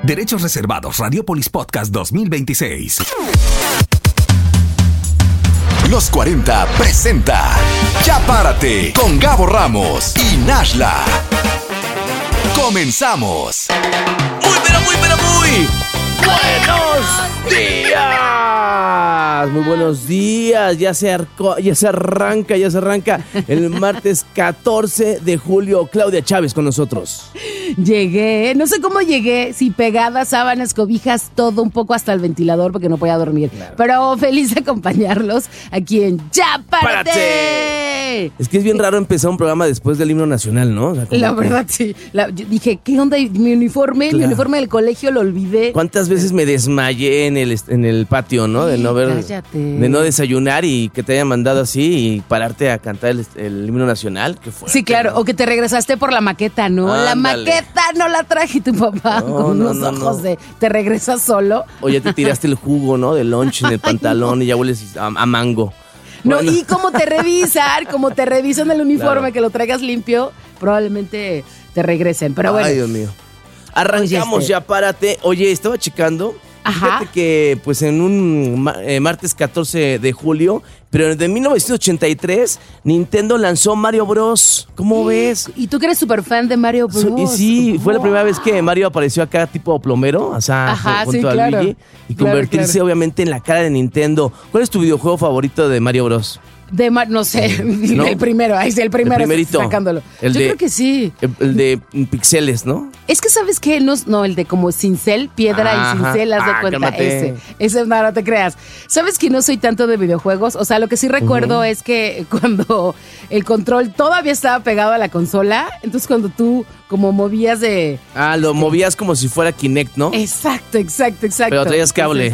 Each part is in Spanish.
Derechos reservados. Radiopolis Podcast 2026. Los 40 presenta Ya Párate con Gabo Ramos y Nashla. Comenzamos. Muy buenos días. Muy buenos días. Ya se arranca el martes 14 de julio. Claudia Chávez con nosotros. Llegué, no sé cómo llegué, si pegadas, sábanas, cobijas, todo un poco hasta el ventilador porque no podía dormir. Claro. Pero feliz de acompañarlos aquí en Ya Párate. Es que es bien raro empezar un programa después del himno nacional, ¿no? O sea, la verdad, sí. Yo dije, ¿qué onda? Mi uniforme, claro. Mi uniforme del colegio lo olvidé. ¿Cuántas veces me desmayé en el patio, ¿no? De no ver, cállate. De no desayunar y que te hayan mandado así y pararte a cantar el himno nacional. Qué fuerte, sí, claro. ¿No? O que te regresaste por la maqueta, ¿no? Ándale. La maqueta no la traje tu papá con unos ojos de te regresas solo. O ya te tiraste el jugo, ¿no? Del lunch en el pantalón. No. Y ya hueles a mango. No, bueno. Y como te revisan el uniforme, claro. Que lo traigas limpio, probablemente te regresen. Pero bueno. Ay, Dios mío. Arrancamos Ya Párate. Oye, estaba checando. Ajá. Fíjate que pues en un martes 14 de julio, pero de 1983, Nintendo lanzó Mario Bros. ¿Cómo ves? ¿Y tú que eres súper fan de Mario Bros? Y sí, fue la primera vez que Mario apareció acá tipo plomero, o sea, junto a Luigi, y convertirse obviamente en la cara de Nintendo. ¿Cuál es tu videojuego favorito de Mario Bros? No sé, ¿no? El primero, ahí sí, el primerito, sacándolo. Yo creo que sí. El de pixeles, ¿no? Es que, ¿sabes qué? No, el de como cincel, piedra y cincel, haz de cuenta. Cálmate. Ese no te creas. ¿Sabes que no soy tanto de videojuegos? O sea, lo que sí recuerdo es que cuando el control todavía estaba pegado a la consola, entonces cuando tú como movías de... lo movías como si fuera Kinect, ¿no? Exacto. Pero traías cable.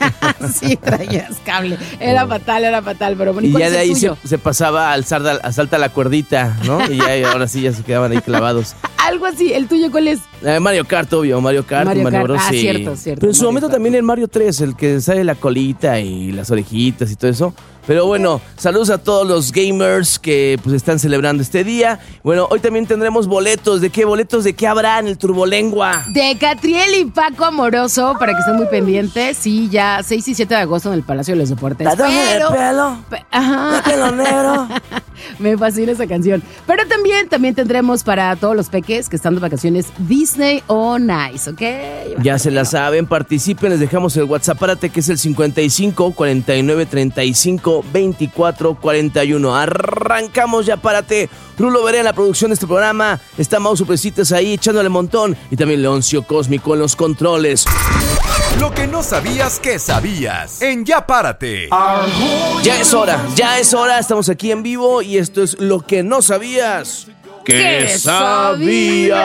Sí, traías cable. Era fatal, pero bueno. Y ya de ahí se pasaba al salta la cuerdita, ¿no? Y ya, ahora sí ya se quedaban ahí clavados. Algo así. ¿El tuyo cuál es? Mario Kart, obvio. Mario Kart. Bros. Sí. Cierto. Pero en su momento también el Mario 3, el que sale la colita y las orejitas y todo eso. Pero bueno, saludos a todos los gamers que pues están celebrando este día. Bueno, hoy también tendremos boletos. ¿De qué boletos? ¿De qué habrá en el Turbolengua? De Catriel y Paco Amoroso, para que estén muy pendientes. Sí, ya 6 y 7 de agosto en el Palacio de los Deportes. ¿La dama de pelo? Ajá. ¿De pelo negro? Me fascina esa canción. Pero también tendremos para todos los peques que están de vacaciones Disney on Ice, ¿ok? Ya se la saben, participen, les dejamos el WhatsApp, párate, que es el 55 49 35 24 41. Arrancamos Ya Párate. Rulo Veré en la producción de este programa. Está Mau Supresitas ahí echándole montón. Y también Leoncio Cósmico en los controles. Lo que no sabías que sabías en Ya Párate. Ya es hora. Estamos aquí en vivo y esto es Lo que no sabías que sabías.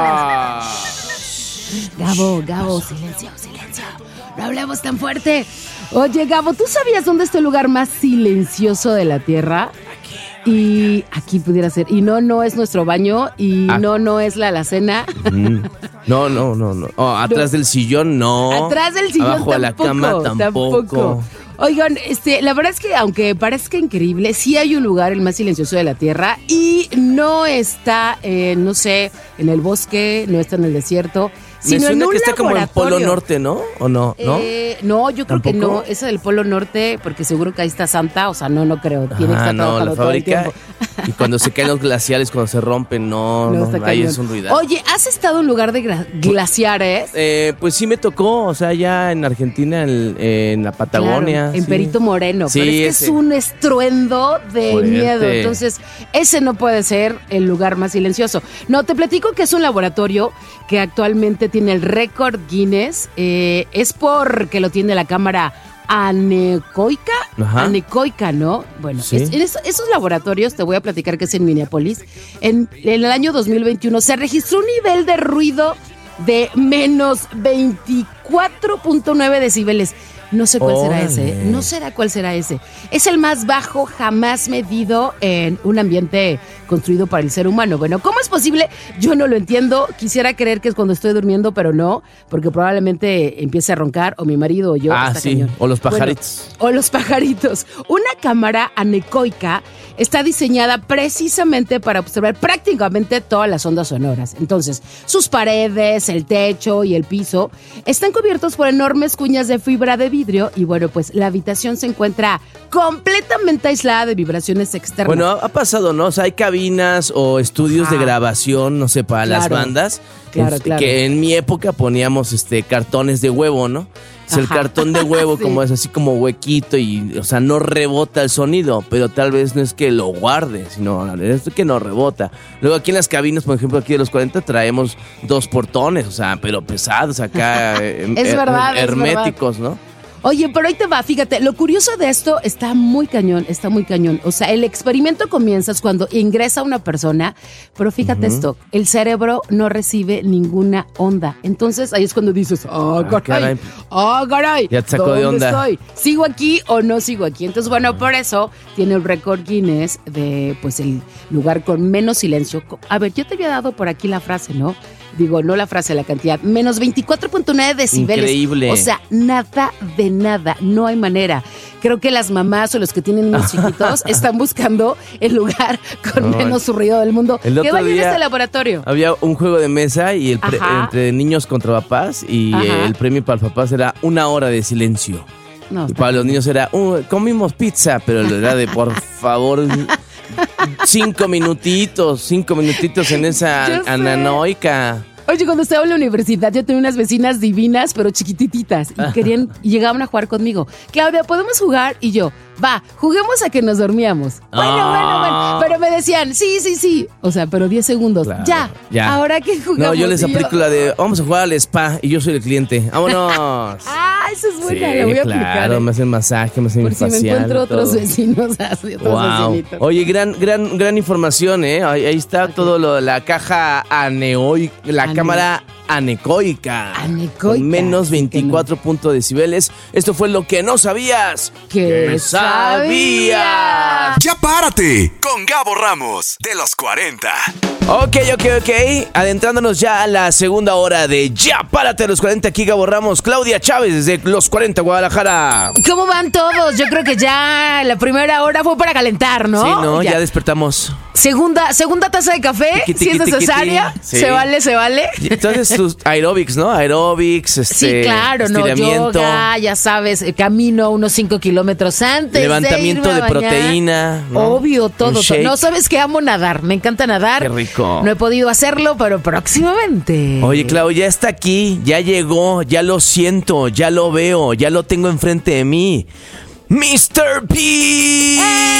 Gabo, silencio. No hablemos tan fuerte. Oye, Gabo, ¿tú sabías dónde está el lugar más silencioso de la Tierra? Y aquí pudiera ser. Y no es nuestro baño. Y no es la alacena. No. Atrás del sillón, no. Atrás del sillón abajo tampoco. De la cama, tampoco. Oigan, la verdad es que aunque parezca increíble, sí hay un lugar, el más silencioso de la Tierra. Y no está, no sé, en el bosque, no está en el desierto. Me suena que está como en Polo Norte, ¿no? ¿O no? No, yo creo ¿Tampoco? que no. Esa del Polo Norte, porque seguro que ahí está Santa. O sea, no creo. Tiene que estar trabajando la todo el fábrica. tiempo. Y cuando se caen los glaciares, cuando se rompen, no, ahí es un ruidazo. Oye, ¿has estado en lugar de glaciares? Pues sí me tocó, o sea, ya en Argentina, en la Patagonia. Claro, en Perito Moreno. Sí, pero es que es un estruendo de fuerte. miedo. Entonces, ese no puede ser el lugar más silencioso. No, te platico que es un laboratorio que actualmente tiene el récord Guinness. Es porque lo tiene la cámara anecoica. Ajá. Anecoica, ¿no? Bueno, sí. Esos laboratorios, te voy a platicar que es en Minneapolis. En el año 2021 se registró un nivel de ruido de menos 24.9 decibeles. No sé cuál será ese. No será cuál será ese. Es el más bajo jamás medido en un ambiente construido para el ser humano. Bueno, ¿cómo es posible? Yo no lo entiendo. Quisiera creer que es cuando estoy durmiendo, pero no, porque probablemente empiece a roncar o mi marido o yo. Sí. Cañón. O los pajaritos. Bueno, o los pajaritos. Una cámara anecoica está diseñada precisamente para observar prácticamente todas las ondas sonoras. Entonces, sus paredes, el techo y el piso están cubiertos por enormes cuñas de fibra de vidrio y bueno, pues la habitación se encuentra completamente aislada de vibraciones externas. Bueno, ha pasado, ¿no? O sea, hay cabinas o estudios de grabación, no sé, para las bandas. Claro. Que en mi época poníamos cartones de huevo, ¿no? O sea, el cartón de huevo sí. Como es así como huequito y, o sea, no rebota el sonido, pero tal vez no es que lo guarde, sino es que no rebota. Luego aquí en las cabinas, por ejemplo, aquí de los 40 traemos 2 portones, o sea, pero pesados acá, herméticos, ¿no? Oye, pero ahí te va, fíjate, lo curioso de esto está muy cañón. O sea, el experimento comienza cuando ingresa una persona, pero fíjate esto, el cerebro no recibe ninguna onda. Entonces ahí es cuando dices, caray, ya te sacó de onda. Estoy? ¿Sigo aquí o no sigo aquí? Entonces, bueno, por eso tiene el récord Guinness de, pues, el lugar con menos silencio. A ver, yo te había dado por aquí la frase, ¿no? Digo, no la frase, la cantidad. Menos 24.9 decibeles. Increíble. O sea, nada de nada. No hay manera. Creo que las mamás o los que tienen niños chiquitos están buscando el lugar con menos ruido del mundo. Que vayan a este laboratorio. Había un juego de mesa y entre niños contra papás y el premio para los papás era 1 hora de silencio. No, y para los niños era, comimos pizza, pero era de, por favor... 5 minutitos en esa ananoica. Oye, cuando estaba en la universidad yo tenía unas vecinas divinas, pero chiquitititas, y llegaban a jugar conmigo. Claudia, ¿podemos jugar? Y yo, va, juguemos a que nos dormíamos. Bueno, pero me decían, sí. O sea, pero 10 segundos. Claro, ya. ¿Ahora qué jugamos? No, yo les aplico la de, vamos a jugar al spa, y yo soy el cliente. ¡Vámonos! Eso es buena, la voy a aplicar. Claro, me hacen masaje, me hacen facial. Por si me encuentro otros vecinos, vecinitos. Oye, gran información, ¿eh? Ahí está todo la caja la cámara anecoica. Con menos 24 decibeles. Esto fue lo que no sabías. ¿Qué sabías? Ya párate con Gabo Ramos de los 40. Ok. Adentrándonos ya a la segunda hora de Ya párate de los 40. Aquí Gabo Ramos, Claudia Chávez desde los 40 Guadalajara. ¿Cómo van todos? Yo creo que ya la primera hora fue para calentar, ¿no? Sí, ¿no? Ya despertamos. Segunda taza de café, si es necesaria. Sí. Se vale. Entonces tus aeróbics, ¿no? Sí, claro, estiramiento. Yoga, ya sabes, camino unos 5 kilómetros antes. Levantamiento de proteína, ¿no? Obvio, todo. No, sabes que amo nadar, me encanta nadar. Qué rico. No he podido hacerlo, pero próximamente. Oye, Clau, ya está aquí, ya llegó, ya lo siento, ya lo veo, ya lo tengo enfrente de mí. ¡Mr. P!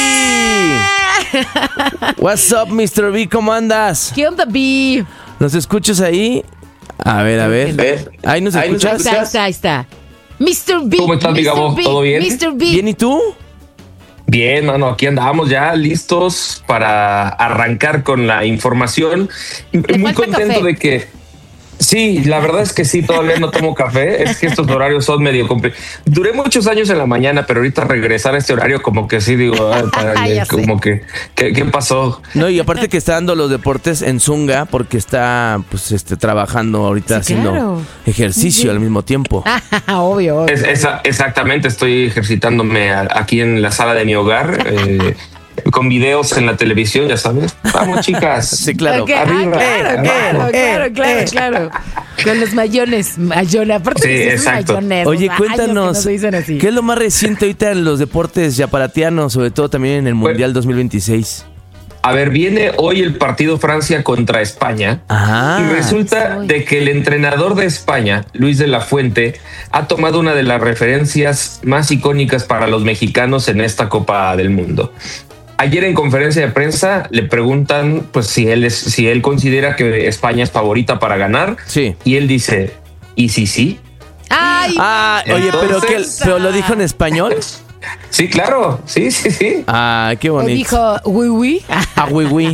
What's up, Mr. B? ¿Cómo andas? ¿Qué onda, B? ¿Nos escuchas ahí? A ver. ¿Ahí nos escuchas? Ahí está. Mr. B. ¿Cómo estás, Gabo? ¿Todo bien? Mr. B. ¿Bien y tú? Bien, aquí andamos ya listos para arrancar con la información. Muy contento de que... Sí, la verdad es que sí, todavía no tomo café. Es que estos horarios son medio complicados. Duré muchos años en la mañana, pero ahorita regresar a este horario como que sí digo, como que ¿qué pasó? No, y aparte que está dando los deportes en Zunga porque está trabajando ahorita haciendo ejercicio al mismo tiempo. Obvio. Exactamente, estoy ejercitándome aquí en la sala de mi hogar. Con videos en la televisión, ya sabes. Vamos, chicas. Sí, claro. Okay. Claro. Con los mayones. Aparte sí, exacto. Mayones. Oye, cuéntanos, ¿qué es lo más reciente ahorita en los deportes yaparatianos, sobre todo también en el Mundial 2026? A ver, viene hoy el partido Francia contra España. Y resulta de que el entrenador de España, Luis de la Fuente, ha tomado una de las referencias más icónicas para los mexicanos en esta Copa del Mundo. Ayer en conferencia de prensa le preguntan pues si él considera que España es favorita para ganar. Sí. Y él dice, ¿y sí? Oye, pero lo dijo en español. Sí, claro. Sí. Qué bonito. ¿O dijo oui? Oui.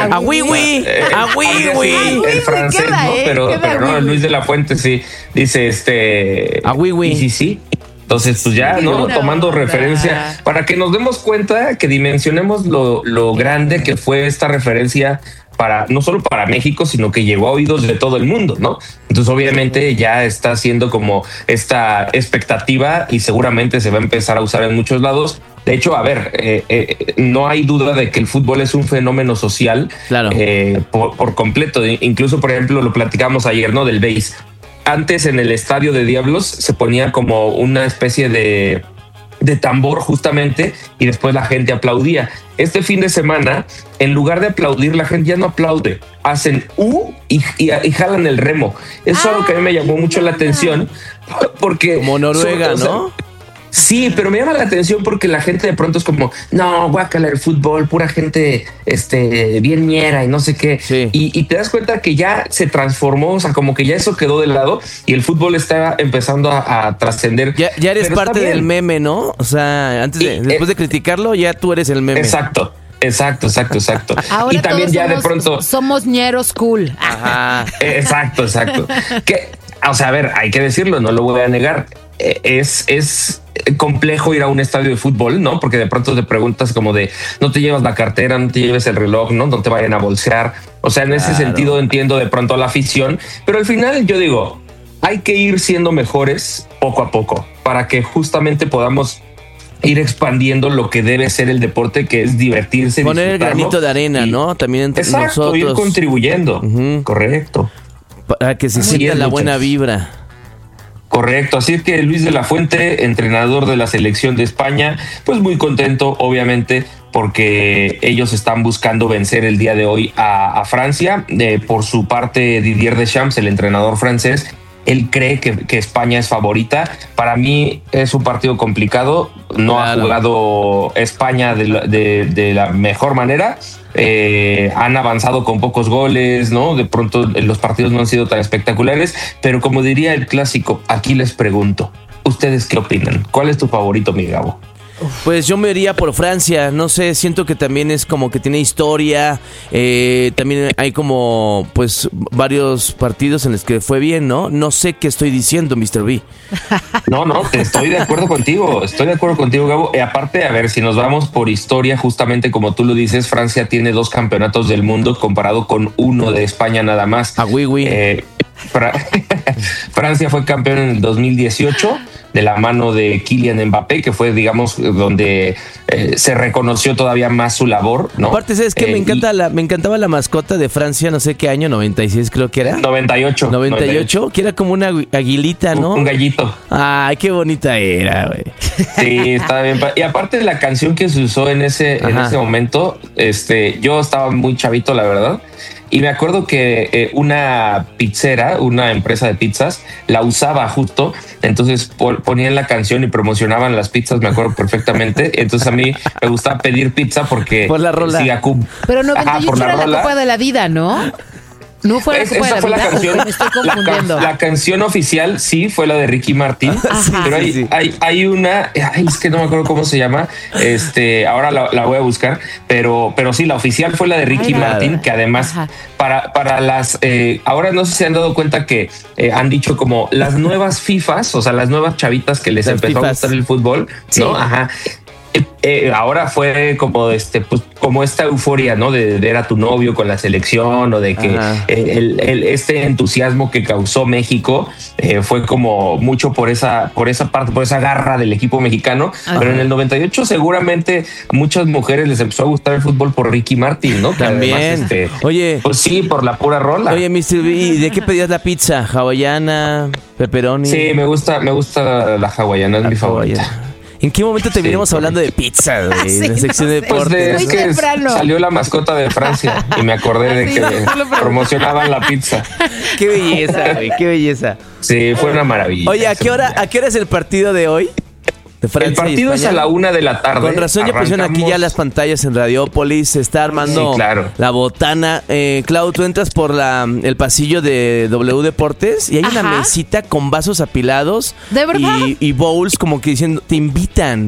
El francés, ¿no? Pero no, Luis de la Fuente sí dice oui. ¿Y sí? Entonces, pues ya, ¿no? Tomando referencia, para que nos demos cuenta, que dimensionemos lo grande que fue esta referencia no solo para México, sino que llegó a oídos de todo el mundo, ¿no? Entonces, obviamente, ya está haciendo como esta expectativa y seguramente se va a empezar a usar en muchos lados. De hecho, a ver, no hay duda de que el fútbol es un fenómeno social, claro, por completo. Incluso, por ejemplo, lo platicamos ayer, ¿no? Del béis. Antes en el Estadio de Diablos se ponía como una especie de tambor justamente y después la gente aplaudía. Este fin de semana, en lugar de aplaudir, la gente ya no aplaude. Hacen y jalan el remo. Eso es algo que a mí me llamó mucho la atención porque... Como Noruega, ¿no? Sí, pero me llama la atención porque la gente de pronto es como, no, guácala el fútbol, pura gente bien ñera y no sé qué. Sí. Y te das cuenta que ya se transformó, o sea, como que ya eso quedó de lado y el fútbol está empezando a trascender. Ya eres parte del meme, ¿no? O sea, después de criticarlo, ya tú eres el meme. Exacto. Ahora y también ya de pronto somos ñeros cool. Ajá. Exacto. Que, o sea, a ver, hay que decirlo, no lo voy a negar. Es complejo ir a un estadio de fútbol, ¿no? Porque de pronto te preguntas como de no te llevas la cartera, no te lleves el reloj, no te vayan a bolsear. O sea, en ese sentido entiendo de pronto la afición, pero al final yo digo, hay que ir siendo mejores poco a poco para que justamente podamos ir expandiendo lo que debe ser el deporte, que es divertirse. Poner el granito de arena, ¿no? También entre nosotros. Ir contribuyendo. Correcto. Para que se sienta la buena vibra. Correcto, así que Luis de la Fuente, entrenador de la selección de España, pues muy contento, obviamente, porque ellos están buscando vencer el día de hoy a Francia. Por su parte, Didier Deschamps, el entrenador francés, él cree que España es favorita. Para mí es un partido complicado, no ha jugado España de la mejor manera. Han avanzado con pocos goles, ¿no? De pronto los partidos no han sido tan espectaculares, pero como diría el clásico, aquí les pregunto, ¿ustedes qué opinan? ¿Cuál es tu favorito, mi Gabo? Pues yo me iría por Francia, no sé, siento que también es como que tiene historia, también hay como pues varios partidos en los que fue bien, ¿no? No sé qué estoy diciendo, Mr. B. No, estoy de acuerdo contigo, Gabo. Y aparte, a ver, si nos vamos por historia, justamente como tú lo dices, Francia tiene 2 campeonatos del mundo comparado con uno de España nada más. Francia fue campeón en el 2018 de la mano de Kylian Mbappé, que fue, digamos, donde se reconoció todavía más su labor, ¿no? Aparte, ¿sabes qué? Me encantaba la mascota de Francia, no sé qué año, 96 creo que era. 98, que era como una aguilita, ¿no? Un gallito. Ay, qué bonita era, güey. Sí, estaba bien. Y aparte de la canción que se usó en ese momento, yo estaba muy chavito, la verdad. Y me acuerdo que una pizzera, una empresa de pizzas, la usaba justo. Entonces ponían la canción y promocionaban las pizzas, me acuerdo perfectamente. Entonces a mí me gustaba pedir pizza porque... Por la rola. Pero 98 era la Copa de la Vida, ¿no? No fue la Copa de la Vida, la canción, me estoy confundiendo. La canción oficial sí fue la de Ricky Martin, pero hay una, es que no me acuerdo cómo se llama, ahora la voy a buscar, pero sí, la oficial fue la de Ricky Martin, que además para las, ahora no sé si se han dado cuenta que han dicho como las nuevas FIFAs, o sea, las nuevas chavitas que les empezó a gustar el fútbol, ¿no? Ajá. Ahora fue como pues como esta euforia, ¿no? De ver a tu novio con la selección, o de que este entusiasmo que causó México fue como mucho por esa parte, por esa garra del equipo mexicano. Pero en el 98 seguramente muchas mujeres les empezó a gustar el fútbol por Ricky Martin, ¿no? Que también. Además, oye, pues sí, por la pura rola. Oye, Mr. B, ¿de qué pedías la pizza? ¿Hawaiana? ¿Pepperoni? Sí, me gusta la hawaiana, es mi favorita. ¿En qué momento terminamos hablando de pizza, güey? Sí, en la sección de deportes. Es que salió la mascota de Francia y me acordé de que promocionaban la pizza. Qué belleza, güey, qué belleza. Sí, fue una maravilla. Oye, ¿a qué hora es el partido de hoy? El partido es a la 1 de la tarde. Con razón, ya pusieron aquí ya las pantallas en Radiópolis. Se está armando la botana. Clau, tú entras por el pasillo de W Deportes y hay una mesita con vasos apilados. ¿De verdad? Y bowls, como que diciendo, te invitan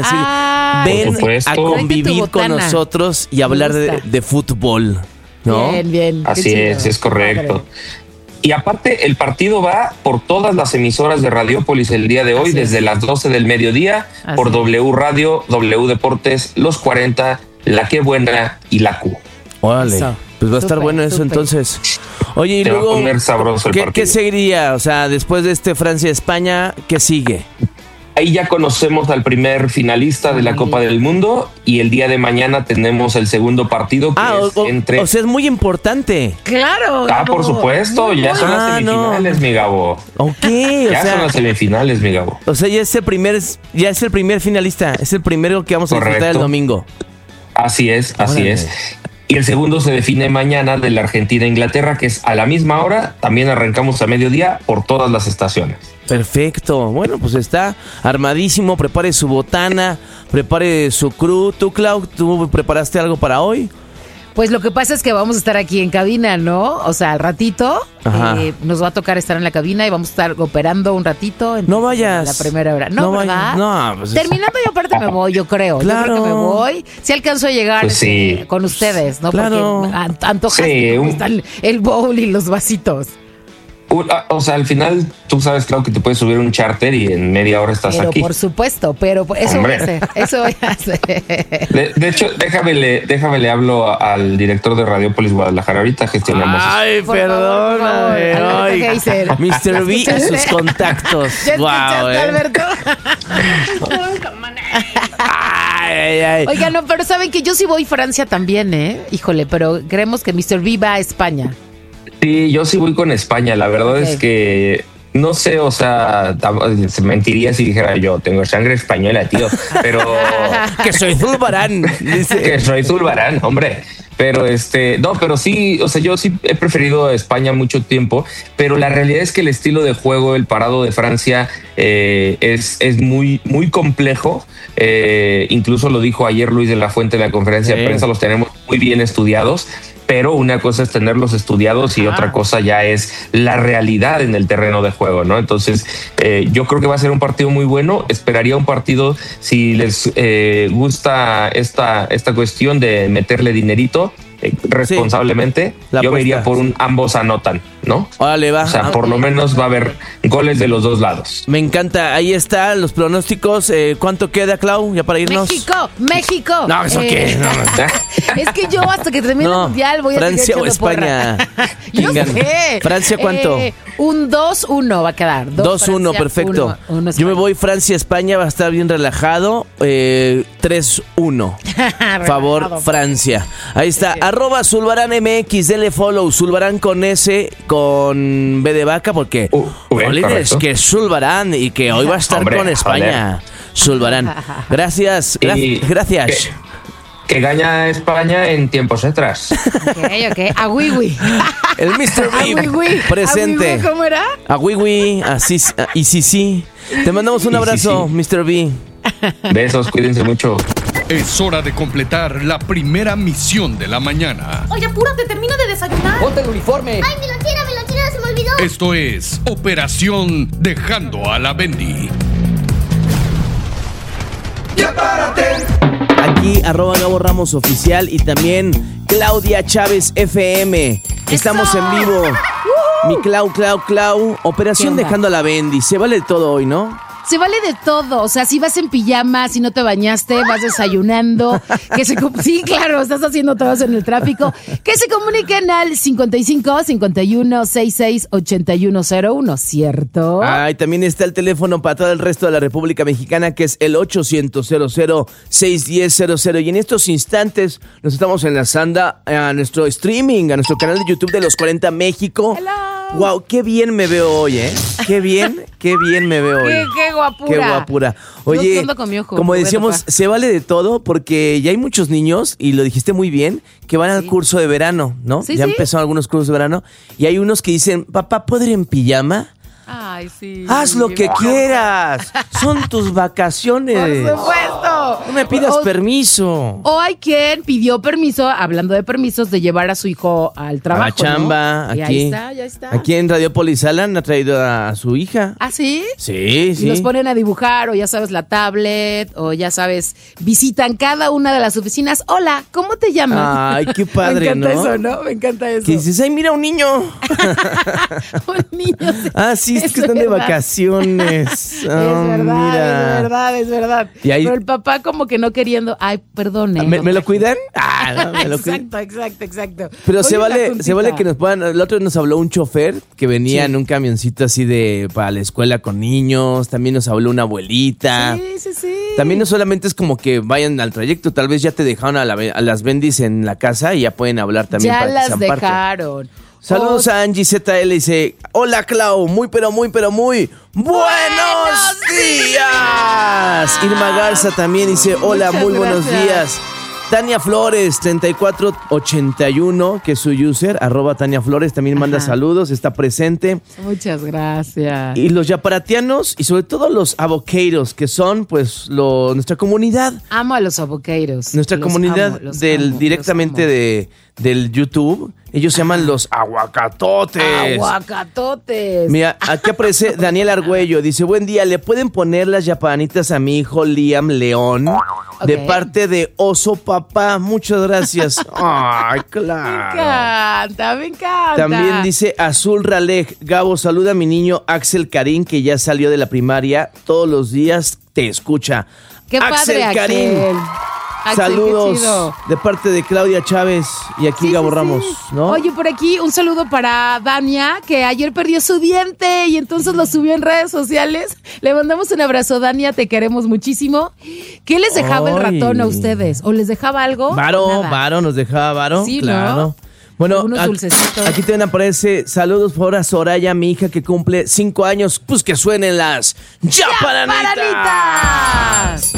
a decir, ven a convivir con nosotros y hablar de fútbol, ¿no? Bien. Así es correcto. Y aparte, el partido va por todas las emisoras de Radiópolis el día de hoy, desde las 12 del mediodía, por W Radio, W Deportes, Los 40, La Qué Buena y La Q. Órale, pues va a estar bueno eso entonces. Oye, y Te luego, va a poner sabroso el partido. ¿Qué seguiría? O sea, después de Francia-España, ¿qué sigue? Ahí ya conocemos al primer finalista de la Copa del Mundo y el día de mañana tenemos el segundo partido que es entre... O sea, es muy importante. Claro. Por supuesto, ya son las semifinales, mi Gabo. Ok, ya son las semifinales, mi Gabo. O sea, ya es el primer finalista, es el primero que vamos a disfrutar el domingo. Así es. Y el segundo se define mañana de la Argentina-Inglaterra, que es a la misma hora. También arrancamos a mediodía por todas las estaciones. Perfecto. Bueno, pues está armadísimo. Prepare su botana, prepare su crew. ¿Tú, Clau, tú preparaste algo para hoy? Pues lo que pasa es que vamos a estar aquí en cabina, ¿no? O sea, al ratito nos va a tocar estar en la cabina y vamos a estar operando un ratito. No vayas. La primera hora. No, ¿verdad? No, pues terminando yo aparte me voy, yo creo. Claro. Yo creo que me voy. Si alcanzo a llegar pues sí. Con ustedes, ¿no? Claro. Porque antojas el bowl y los vasitos. O sea, al final tú sabes, claro, que te puedes subir un charter y en media hora estás aquí. Por supuesto, pero eso voy a hacer. Eso voy a hacer. De hecho, déjame le hablo al director de Radiópolis Guadalajara. Ahorita gestionamos. Ay, perdóname. Mr. B y sus contactos. ¿Ya wow, Alberto? ay. Oiga, no, pero saben que yo sí voy a Francia también, ¿eh? Híjole, pero creemos que Mr. B va a España. Sí, yo sí voy con España. La verdad es que no sé, o sea, se mentiría si dijera yo tengo sangre española, tío, pero que soy Zulbarán. Que soy Zulbarán, hombre. Pero no, pero sí, o sea, yo sí he preferido a España mucho tiempo, pero la realidad es que el estilo de juego, el parado de Francia es muy, muy complejo. Incluso lo dijo ayer Luis de la Fuente en la conferencia de prensa, los tenemos muy bien estudiados. Pero una cosa es tenerlos estudiados y otra cosa ya es la realidad en el terreno de juego, ¿no? Entonces, yo creo que va a ser un partido muy bueno. Esperaría un partido, si les gusta esta cuestión de meterle dinerito responsablemente, yo me iría por un ambos anotan, ¿no? Órale, va. O sea, por lo menos va a haber goles de los dos lados. Me encanta. Ahí están los pronósticos. ¿Cuánto queda, Clau, ya para irnos? México. No, ¿eso qué? No. Es que yo hasta que termine el Mundial voy a Francia o España. Yo sé. ¿Francia cuánto? Un 2-1 va a quedar. 2-1, perfecto. Yo me voy Francia-España, va a estar bien relajado. 3-1. Favor, Francia. Ahí está. @Zulbarán MX, dele follow. Zulbarán con S, con B de vaca, porque es que es Zulbarán y que hoy va a estar con España. Zulbarán. Gracias. Gracias. Que gana España en tiempos extras. Ok. Agüigüi. El Mr. B presente. Agüigüi, ¿cómo era? Agüigüi, así y sí. Te mandamos un abrazo, Mr. B. Besos, cuídense mucho. Es hora de completar la primera misión de la mañana. Oye, apúrate, termino de desayunar. Ponte el uniforme. Ay, mi lonchera, se me olvidó. Esto es Operación Dejando a la Bendy. ¡Ya párate! Aquí, @Gabo Ramos Oficial y también Claudia Chávez FM. Estamos en vivo. Mi Clau. Operación Dejando a la Bendy. Se vale todo hoy, ¿no? Se vale de todo, o sea, si vas en pijama, si no te bañaste, vas desayunando, sí, claro, estás haciendo todo en el tráfico, que se comuniquen al 55 51 66 8101, ¿cierto? Y también está el teléfono para todo el resto de la República Mexicana, que es el 800-00-610-00. Y en estos instantes nos estamos enlazando a nuestro streaming, a nuestro canal de YouTube de Los 40 México. Hello. Wow, qué bien me veo hoy, ¿eh? Qué bien me veo hoy. Qué guapura. Qué guapura. Oye, como decíamos, se vale de todo porque ya hay muchos niños, y lo dijiste muy bien, que van al curso de verano, ¿no? Sí, ya empezaron algunos cursos de verano y hay unos que dicen, papá, ¿puedo ir en pijama? Ay, sí. Haz lo que quieras. Son tus vacaciones. Por supuesto. No me pidas permiso. O hay quien pidió permiso, hablando de permisos, de llevar a su hijo al trabajo. A la chamba, ¿no? aquí. Y ahí está, ya está. Aquí en Radiopolis Alan ha traído a su hija. ¿Ah, sí? Sí, sí. Y los ponen a dibujar, o ya sabes, la tablet, o ya sabes, visitan cada una de las oficinas. Hola, ¿cómo te llamas? Ay, qué padre, Me encanta ¿no? eso, ¿no? Me encanta eso. Que dices, ay, mira un niño. Un niño. Sí, es que están de vacaciones. Es verdad. Y ahí, pero el papá como que no queriendo, ay, perdone. ¿Me lo cuidan? No, me lo cuidan. Exacto. Pero Oye, se vale que nos puedan. El otro día nos habló un chofer que venía en un camioncito así para la escuela con niños. También nos habló una abuelita. Sí. También no solamente es como que vayan al trayecto, tal vez ya te dejaron a las bendis en la casa y ya pueden hablar también. Ya para las que sean parte. dejaron. Saludos a Angie ZL, dice, hola Clau, muy buenos días. Irma Garza también dice, hola, Muchas muy buenos gracias. días. Tania Flores, 3481, que es su user, @Tania Flores, también manda saludos, está presente. Muchas gracias. Y los yaparatianos y sobre todo los avoqueiros, que son pues nuestra comunidad. Amo a los avoqueiros. Nuestra comunidad directamente del YouTube. Ellos se llaman los aguacatotes. Aguacatotes. Mira, aquí aparece Daniel Argüello. Dice, buen día, ¿le pueden poner las yapanitas a mi hijo Liam León? De parte de Oso Papá. Muchas gracias. Ay, claro. Me encanta. También dice Azul Ralej. Gabo, saluda a mi niño Axel Karim, que ya salió de la primaria. Todos los días te escucha. Qué padre, Karim. Axel, saludos qué chido. de parte de Claudia Chávez y aquí Gabo Ramos, ¿no? Oye, por aquí un saludo para Dania, que ayer perdió su diente y entonces lo subió en redes sociales. Le mandamos un abrazo, Dania, te queremos muchísimo. ¿Qué les dejaba el ratón a ustedes? ¿O les dejaba algo? Varo, nos dejaba Varo. Sí, claro. ¿no? Bueno, Unos dulcecitos. Aquí también aparece, saludos por a Soraya, mi hija que cumple 5 años. Pues que suenen las ¡Yaparanitas!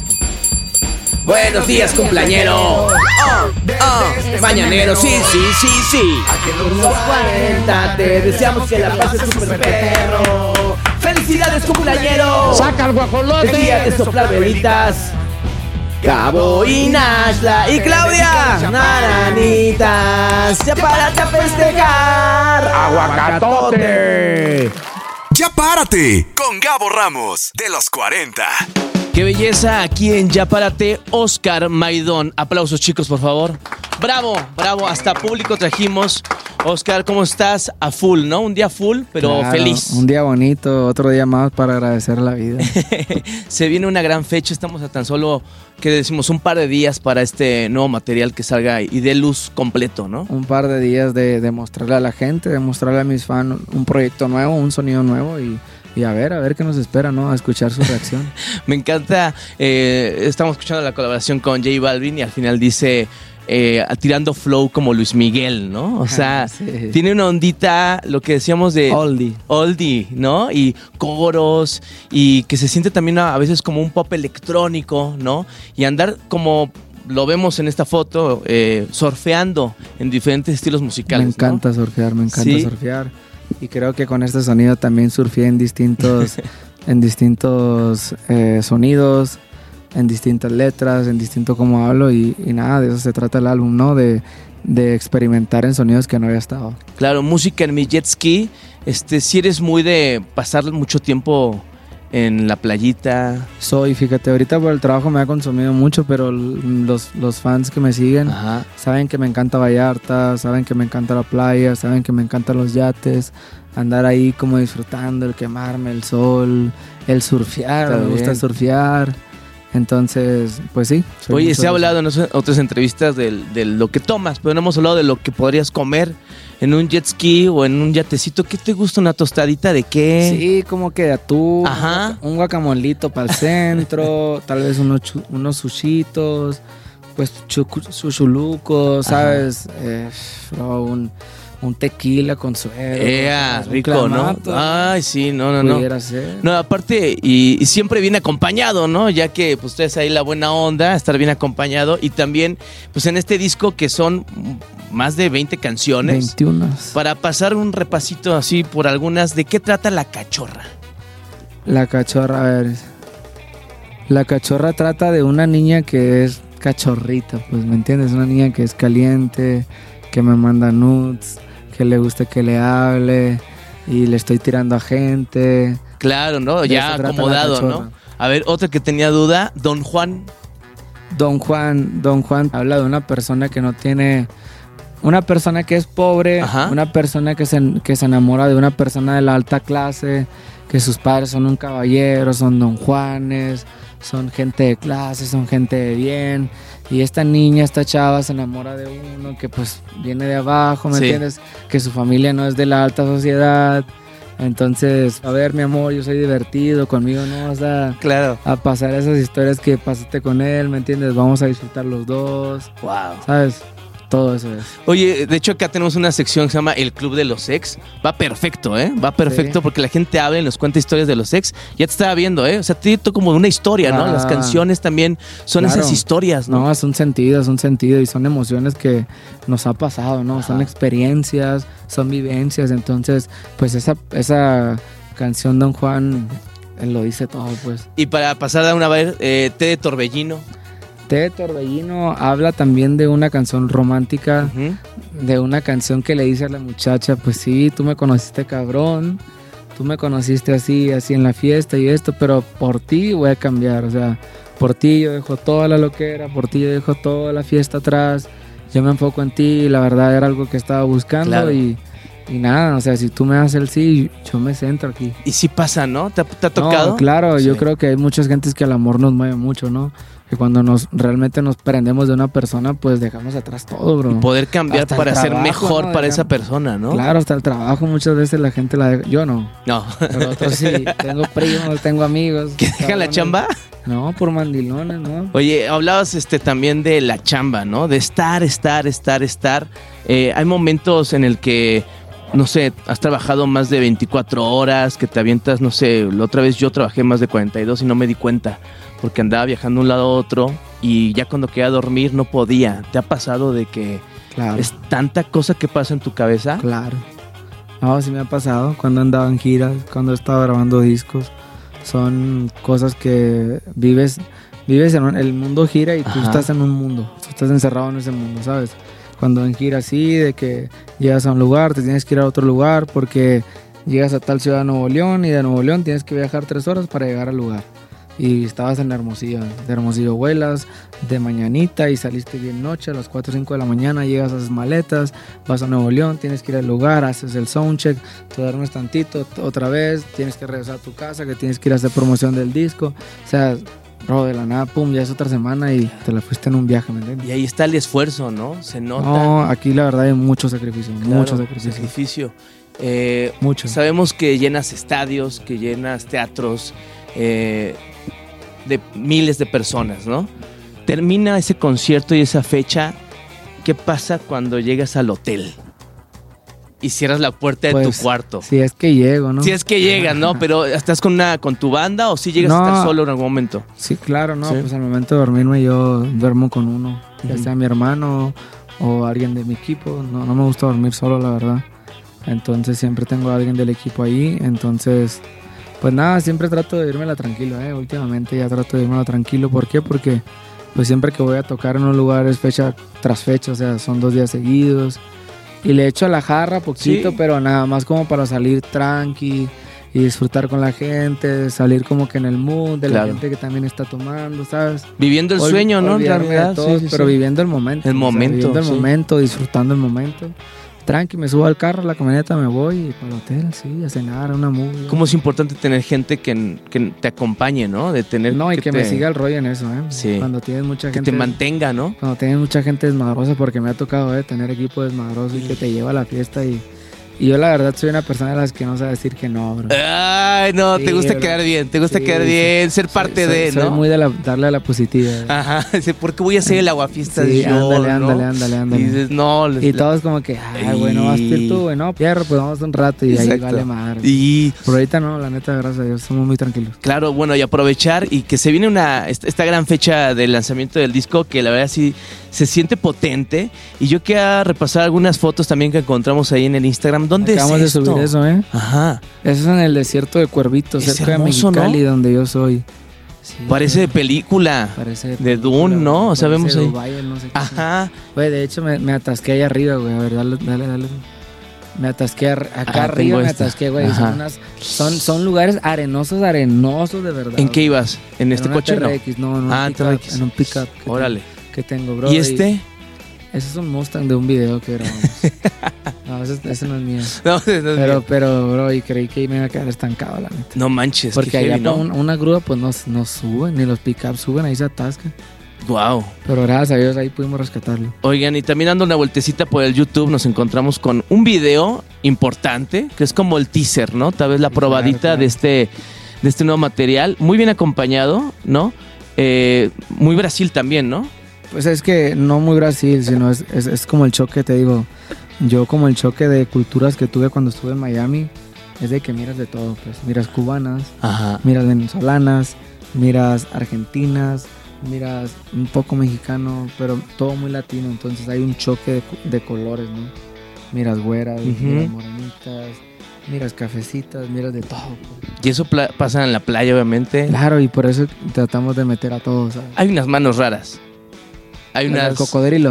Buenos días, cumpleañero. Mañanero, sí. En los 40 te deseamos que la pases súper perro. ¡Felicidades, cumpleañero! ¡Saca el guajolote! El día de soplar velitas. Gabo y Nashla y Claudia. Naranitas. Ya párate a festejar. ¡Aguacatote! Ya párate con Gabo Ramos de los 40. ¡Qué belleza! Aquí en Ya Párate, Oscar Maidón. Aplausos, chicos, por favor. ¡Bravo! Hasta público trajimos. Oscar, ¿cómo estás? A full, ¿no? Un día full, pero claro, feliz. Un día bonito, otro día más para agradecer la vida. Se viene una gran fecha. Estamos a tan solo, ¿qué decimos? Un par de días para este nuevo material que salga y dé luz completo, ¿no? Un par de días de mostrarle a la gente, de mostrarle a mis fans un proyecto nuevo, un sonido nuevo y a ver qué nos espera, ¿no? A escuchar su reacción. Me encanta, estamos escuchando la colaboración con J Balvin y al final dice, tirando flow como Luis Miguel, ¿no? O sea, sí. Tiene una ondita, lo que decíamos de... Oldie, ¿no? Y coros, y que se siente también a veces como un pop electrónico, ¿no? Y andar como... Lo vemos en esta foto, surfeando en diferentes estilos musicales. Me encanta surfear. Y creo que con este sonido también surfeé en distintos sonidos, en distintas letras, en distinto cómo hablo y nada, de eso se trata el álbum, ¿no? De experimentar en sonidos que no había estado. Claro, música en mi jet ski, si eres muy de pasar mucho tiempo en la playita. Fíjate, ahorita por el trabajo me ha consumido mucho, pero los fans que me siguen saben que me encanta Vallarta, saben que me encanta la playa, saben que me encantan los yates, andar ahí como disfrutando, el quemarme, el sol, el surfear, me gusta surfear. Entonces, pues sí. Oye, se ha hablado en otras entrevistas de lo que tomas, pero no hemos hablado de lo que podrías comer en un jet ski o en un yatecito. ¿Qué te gusta? ¿Una tostadita de qué? Sí, como que de atún, un guacamolito para el centro, tal vez unos sushitos, pues chuchulucos, ¿sabes? Un tequila con suero. Rico, ¿no? Ay, sí, no. Pudiera ser. No, aparte, y siempre viene acompañado, ¿no? Ya que pues ustedes ahí la buena onda, estar bien acompañado. Y también, pues en este disco que son más de 20 canciones. 21. Para pasar un repasito así por algunas, ¿de qué trata La Cachorra? La Cachorra, a ver. La cachorra trata de una niña que es cachorrita, pues, ¿me entiendes? Una niña que es caliente, que me manda nudes, que le gusta que le hable y le estoy tirando a gente. Claro, ¿no? Ya acomodado, ¿no? A ver, otra que tenía duda, Don Juan. Don Juan habla de una persona que no tiene... Una persona que es pobre, Ajá. Una persona que se enamora de una persona de la alta clase, que sus padres son un caballero, son Don Juanes, son gente de clase, son gente de bien. Y esta niña, esta chava se enamora de uno que pues viene de abajo, ¿me entiendes? Que su familia no es de la alta sociedad. Entonces, a ver, mi amor, yo soy divertido, conmigo no vas a pasar esas historias que pasaste con él, ¿me entiendes? Vamos a disfrutar los dos. Wow. ¿Sabes? Todo eso es. Oye, de hecho acá tenemos una sección que se llama El Club de los Ex. Va perfecto, ¿eh? Va perfecto porque la gente habla y nos cuenta historias de los ex. Ya te estaba viendo, ¿eh? O sea, te como una historia, ¿no? Las canciones también son esas historias, ¿no? No, es un sentido y son emociones que nos ha pasado, ¿no? Son experiencias, son vivencias. Entonces, pues esa canción Don Juan lo dice todo, pues. Y para pasar a una vez, Té de Torbellino. Té de Torbellino habla también de una canción romántica, de una canción que le dice a la muchacha, pues sí, tú me conociste cabrón, tú me conociste así en la fiesta y esto, pero por ti voy a cambiar, o sea, por ti yo dejo toda la loquera, por ti yo dejo toda la fiesta atrás, yo me enfoco en ti, la verdad era algo que estaba buscando. Claro. Y nada, o sea, si tú me das el sí, yo me centro aquí. Y sí pasa, ¿no? ¿Te ha tocado? No, claro, sí. Yo creo que hay muchas gentes que el amor nos mueve mucho, ¿no? Que cuando realmente nos prendemos de una persona, pues dejamos atrás todo, bro. Y poder cambiar hasta para ser mejor, ¿no? Para esa persona, ¿no? Claro, hasta el trabajo muchas veces la gente la deja. Yo no. No. Pero otros sí. Tengo primos, tengo amigos. ¿Que dejan la chamba? No, por mandilones, ¿no? Oye, hablabas también de la chamba, ¿no? De estar. Hay momentos en el que, no sé, has trabajado más de 24 horas, que te avientas, no sé, la otra vez yo trabajé más de 42 y no me di cuenta, porque andaba viajando de un lado a otro y ya cuando quería dormir no podía. ¿Te ha pasado de que es tanta cosa que pasa en tu cabeza? Claro. No, sí me ha pasado cuando andaba en giras, cuando estaba grabando discos. Son cosas que vives en el mundo gira y tú estás en un mundo, tú estás encerrado en ese mundo, ¿sabes? Cuando en gira así, de que llegas a un lugar, te tienes que ir a otro lugar porque llegas a tal ciudad de Nuevo León y de Nuevo León tienes que viajar 3 horas para llegar al lugar. Y estabas en Hermosillo, de Hermosillo vuelas de mañanita y saliste bien noche, a las 4 o 5 de la mañana llegas, haces maletas, vas a Nuevo León, tienes que ir al lugar, haces el soundcheck, te duermes tantito, otra vez, tienes que regresar a tu casa, que tienes que ir a hacer promoción del disco, o sea, bro, de la nada, pum, ya es otra semana y te la fuiste en un viaje, ¿me entiendes? Y ahí está el esfuerzo, ¿no? Se nota. No, aquí la verdad hay mucho sacrificio, mucho sacrificio. Mucho. Sabemos que llenas estadios, que llenas teatros, de miles de personas, ¿no? Termina ese concierto y esa fecha, ¿qué pasa cuando llegas al hotel y cierras la puerta de tu cuarto? Si es que llego, ¿no? Si es que llegas, ¿no? Pero ¿estás con tu banda o si llegas a estar solo en algún momento? Sí, claro, ¿no? ¿Sí? Pues al momento de dormirme yo duermo con uno, ya sea mi hermano o alguien de mi equipo. No me gusta dormir solo, la verdad. Entonces siempre tengo a alguien del equipo ahí, entonces... Pues nada, siempre trato de irmela tranquilo, últimamente ya trato de irmela tranquilo. ¿Por qué? Porque pues siempre que voy a tocar en un lugar es fecha tras fecha, o sea, son 2 días seguidos. Y le echo a la jarra poquito, pero nada más como para salir tranqui y disfrutar con la gente, salir como que en el mood de la gente que también está tomando, ¿sabes? Viviendo el sueño, ¿no? En realidad, todo, pero viviendo el momento. Viviendo el momento, disfrutando el momento. Tranqui, me subo al carro, a la camioneta, me voy para el hotel, sí, a cenar, a una movie. Cómo es importante tener gente que te acompañe, ¿no? De tener y que me siga el rollo en eso, Sí. Cuando tienes mucha gente... Que te mantenga, ¿no? Cuando tienes mucha gente desmadrosa, porque me ha tocado, tener equipo desmadroso y que te lleva a la fiesta y yo la verdad soy una persona de las que no sabe decir que no, bro. Ay, no, te gusta quedar bien, ser parte de, ¿no? Soy muy de darle a la positiva. Ajá, ¿por qué voy a hacer el aguafiestas yo? Ándale. Y dices, no. Y todos como que, bueno, vas a ir tú, güey, no, Pierro, pues vamos un rato y ahí vale madre. Pero ahorita no, la neta, gracias a Dios, somos muy tranquilos. Claro, bueno, y aprovechar y que se viene esta gran fecha del lanzamiento del disco que la verdad sí se siente potente. Y yo quería repasar algunas fotos también que encontramos ahí en el Instagram. ¿Dónde Acabamos es esto? de subir eso, Ajá. Eso es en el desierto de Cuervitos, cerca de Mexicali, ¿no? Donde yo soy. Sí, parece de película. Parece de Dune, ¿no? O sea, vemos ahí. Dubai, no sé qué. Ajá. Güey, de hecho me atasqué ahí arriba, güey. A ver, dale. Me atasqué acá arriba, me atasqué, güey. Son lugares arenosos de verdad. ¿En qué ibas? ¿En este coche? TRX, no, en un pickup. Órale. Que tengo, bro. ¿Y este? Ese es un Mustang de un video que grabamos. No, ese no es mío. No, pero, bro, y creí que me iba a quedar estancado, la neta. No manches. Porque allá ¿no? Una grúa, pues no suben, ni los pickups suben, ahí se atascan. Wow. Pero gracias a Dios ahí pudimos rescatarlo. Oigan, y también dando una vueltecita por el YouTube nos encontramos con un video importante, que es como el teaser, ¿no? Tal vez la probadita claro. de este nuevo material. Muy bien acompañado, ¿no? Muy Brasil también, ¿no? Pues es que no muy Brasil, sino es como el choque, te digo. Yo como el choque de culturas que tuve cuando estuve en Miami, es de que miras de todo, pues. Miras cubanas, ajá, miras venezolanas, miras argentinas, miras un poco mexicano, pero todo muy latino. Entonces hay un choque de colores, ¿no? Miras güeras, miras morenitas, miras cafecitas, miras de todo, pues. Y eso pasa en la playa, obviamente. Claro, y por eso tratamos de meter a todos, ¿sabes? Hay unas manos raras. Hay unas... del cocodrilo.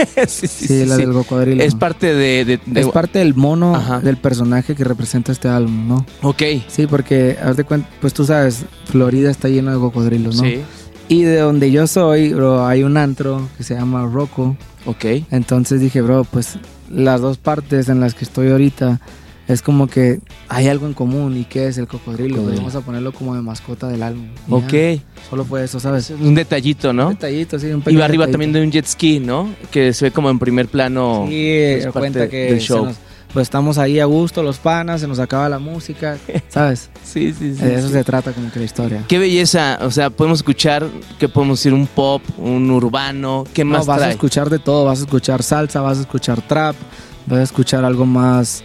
sí, la del cocodrilo. Es parte de... Es parte del mono, ajá, del personaje que representa este álbum, ¿no? Ok. Sí, porque, haz de cuenta, pues tú sabes, Florida está lleno de cocodrilos, ¿no? Sí. Y de donde yo soy, bro, hay un antro que se llama Rocco. Ok. Entonces dije, bro, pues las dos partes en las que estoy ahorita es como que hay algo en común. ¿Y qué es el cocodrilo? Pues vamos a ponerlo como de mascota del álbum. Ok. Ya, solo fue eso, ¿sabes? Un detallito, ¿no? Un detallito, sí. Un pequeño iba arriba detallito. También de un jet ski, ¿no? Que se ve como en primer plano. Sí, me cuenta que del show. Pues estamos ahí a gusto, los panas, se nos acaba la música, ¿sabes? Sí. De eso se trata como que la historia. Qué belleza, o sea, podemos escuchar, ¿qué podemos decir? Un pop, un urbano, ¿qué más vas trae? A escuchar de todo, vas a escuchar salsa, vas a escuchar trap, vas a escuchar algo más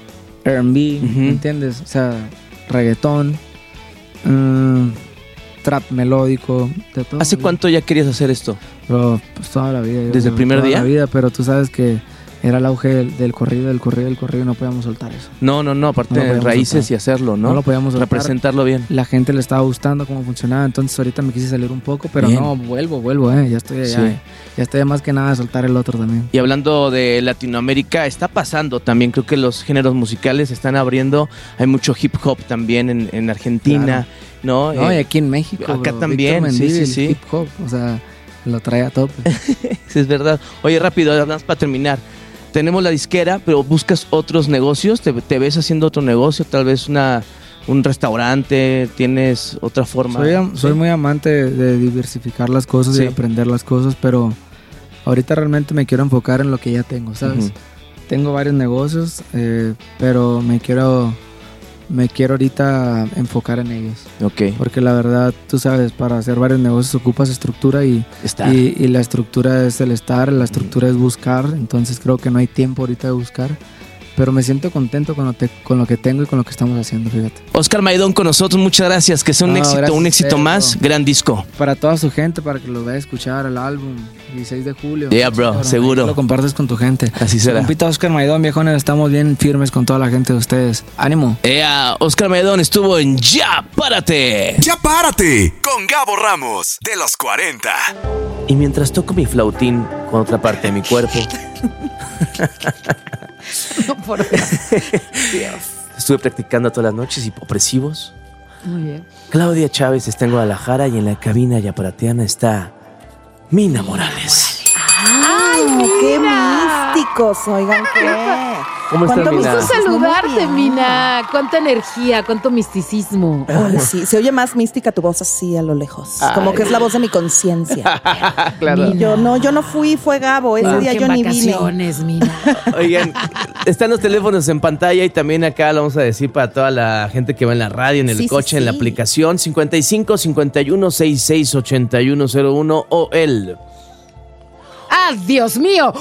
R&B, ¿entiendes? O sea, reggaetón, trap melódico, de todo. ¿Hace cuánto ya querías hacer esto? Bro, pues toda la vida. ¿Desde el primer día? Toda la vida, pero tú sabes que era el auge del corrido, y no podíamos soltar eso. No, aparte de raíces soltar. Y hacerlo, ¿no? No lo podíamos soltar. Representarlo bien. La gente le estaba gustando cómo funcionaba, entonces ahorita me quise salir un poco, pero bien. No, vuelvo, ya estoy allá. Sí. Ya estoy más que nada a soltar el otro también. Y hablando de Latinoamérica, está pasando también, creo que los géneros musicales se están abriendo, hay mucho hip hop también en Argentina, claro. ¿no? Y aquí en México, acá bro. también, sí. Hip hop, o sea, lo trae a tope. Sí, es verdad. Oye, rápido, nada más para terminar. Tenemos la disquera, pero buscas otros negocios, te ves haciendo otro negocio, tal vez un restaurante, tienes otra forma. Soy muy amante de diversificar las cosas y aprender las cosas, pero ahorita realmente me quiero enfocar en lo que ya tengo, ¿sabes? Tengo varios negocios, pero me quiero ahorita enfocar en ellos. Ok. Porque la verdad, tú sabes, para hacer varios negocios ocupas estructura y la estructura es el estar, la estructura es buscar, entonces creo que no hay tiempo ahorita de buscar. Pero me siento contento con lo que tengo y con lo que estamos haciendo, fíjate. Oscar Maidón con nosotros, muchas gracias. Que sea un éxito más. Gran disco. Para toda su gente, para que lo vaya a escuchar el álbum, 16 de julio. Yeah, bro, seguro. Lo compartes con tu gente. Así será. Compita Oscar Maidón, viejones, estamos bien firmes con toda la gente de ustedes. ¡Ánimo! Oscar Maidón estuvo en Ya Párate. Ya Párate, con Gabo Ramos, de los 40. Y mientras toco mi flautín con otra parte de mi cuerpo... No, por Dios. Estuve practicando todas las noches y opresivos. Muy bien. Claudia Chávez está en Guadalajara y en la cabina yapareteana está Mina Morales. ¡Ay, qué místicos! Oigan, ¿qué? ¿Cómo está, ¿Cuánto Mina? gusto saludarte, Mina? ¿Cuánta energía, cuánto misticismo? Hola, sí. Se oye más mística tu voz así a lo lejos. Ay. Como que es la voz de mi conciencia. Claro. Yo no fui, fue Gabo. Ese día yo ni vine. Mina. Oigan, están los teléfonos en pantalla y también acá lo vamos a decir para toda la gente que va en la radio, en el coche, en la aplicación. 55 51 66 8101 o el... ¡Ah, Dios mío!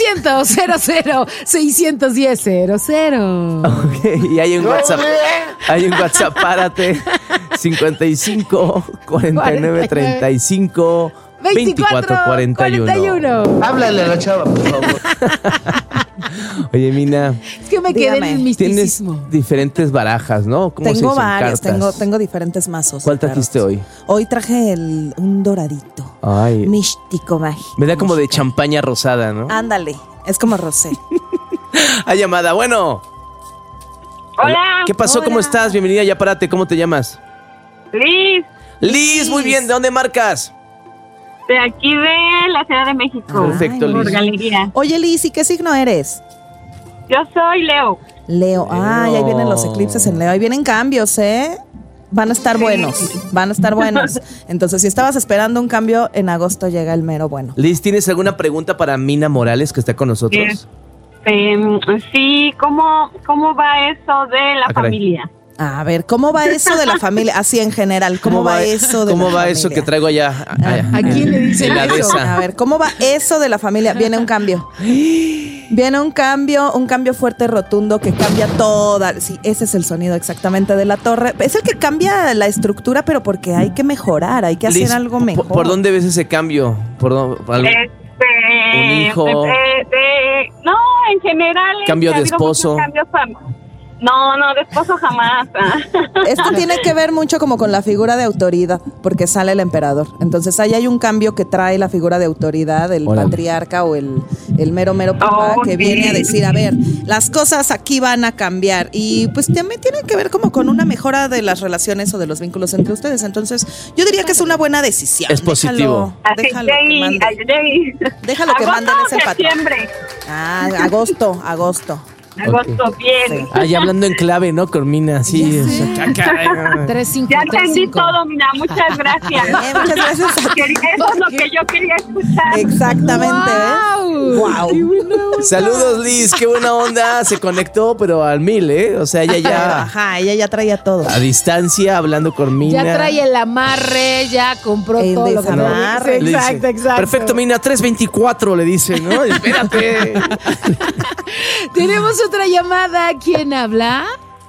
800-00-610-00. Ok, y hay un WhatsApp. Hay un WhatsApp, párate. 55 49 35 24 41. Háblale a la chava, por favor. Oye, Mina. Es que me quedé en el misticismo. Tienes diferentes barajas, ¿no? ¿Cómo Tengo se varios, cartas? tengo diferentes mazos. ¿Cuál trajiste hoy? Hoy traje un doradito. Ay. Místico, mágico. Me da como de champaña rosada, ¿no? Ándale, es como rosé. Hay llamada, bueno. Hola. ¿Qué pasó? Hola. ¿Cómo estás? Bienvenida, ya párate. ¿Cómo te llamas? Liz, Liz, muy bien. ¿De dónde marcas? de aquí de la Ciudad de México. Perfecto, Por Liz. Galería. Oye, Liz, ¿y qué signo eres? Yo soy Leo. Leo. Ay, ahí vienen los eclipses en Leo. Ahí vienen cambios, ¿eh? Van a estar buenos. Entonces, si estabas esperando un cambio, en agosto llega el mero bueno. Liz, ¿tienes alguna pregunta para Mina Morales que está con nosotros? Sí, ¿cómo va eso de la caray. familia? A ver, ¿cómo va eso de la familia? Así en general, ¿cómo va eso de la familia? ¿Cómo va eso que traigo allá? ¿A quién le dicen en la eso? dehesa? A ver, ¿cómo va eso de la familia? Viene un cambio. Viene un cambio fuerte, rotundo, que cambia toda. Sí, ese es el sonido exactamente de la torre. Es el que cambia la estructura, pero porque hay que mejorar, hay que hacer Liz, algo mejor. ¿Por dónde ves ese cambio? ¿Un hijo? No, en general. ¿Cambio ha de habido esposo? muchos cambios. No, de esposo jamás. Esto tiene que ver mucho como con la figura de autoridad, porque sale el emperador. Entonces ahí hay un cambio que trae la figura de autoridad, el patriarca o el mero papá, que viene a decir, a ver, las cosas aquí van a cambiar. Y pues también tiene que ver como con una mejora de las relaciones o de los vínculos entre ustedes. Entonces yo diría que es una buena decisión. Es positivo. Déjalo que mande. Déjalo que mande en ese patrón. Septiembre. Agosto. Agosto, bien. Sí. Ya hablando en clave, ¿no? Con Mina, sí. 3-5. Ya entendí todo, Mina. Muchas gracias. Muchas gracias. Eso es lo que yo quería escuchar. Exactamente, ¿ves? Wow. Saludos, Liz. Qué buena onda. Se conectó, pero al 1000, ¿eh? O sea, ella ya traía todo. A distancia, hablando con Mina. Ya trae el amarre, ya compró El todo lo que desamarre. Le dice, Exacto. Perfecto, Mina, 324 le dice, ¿no? Espérate. Tenemos otra llamada. ¿Quién habla?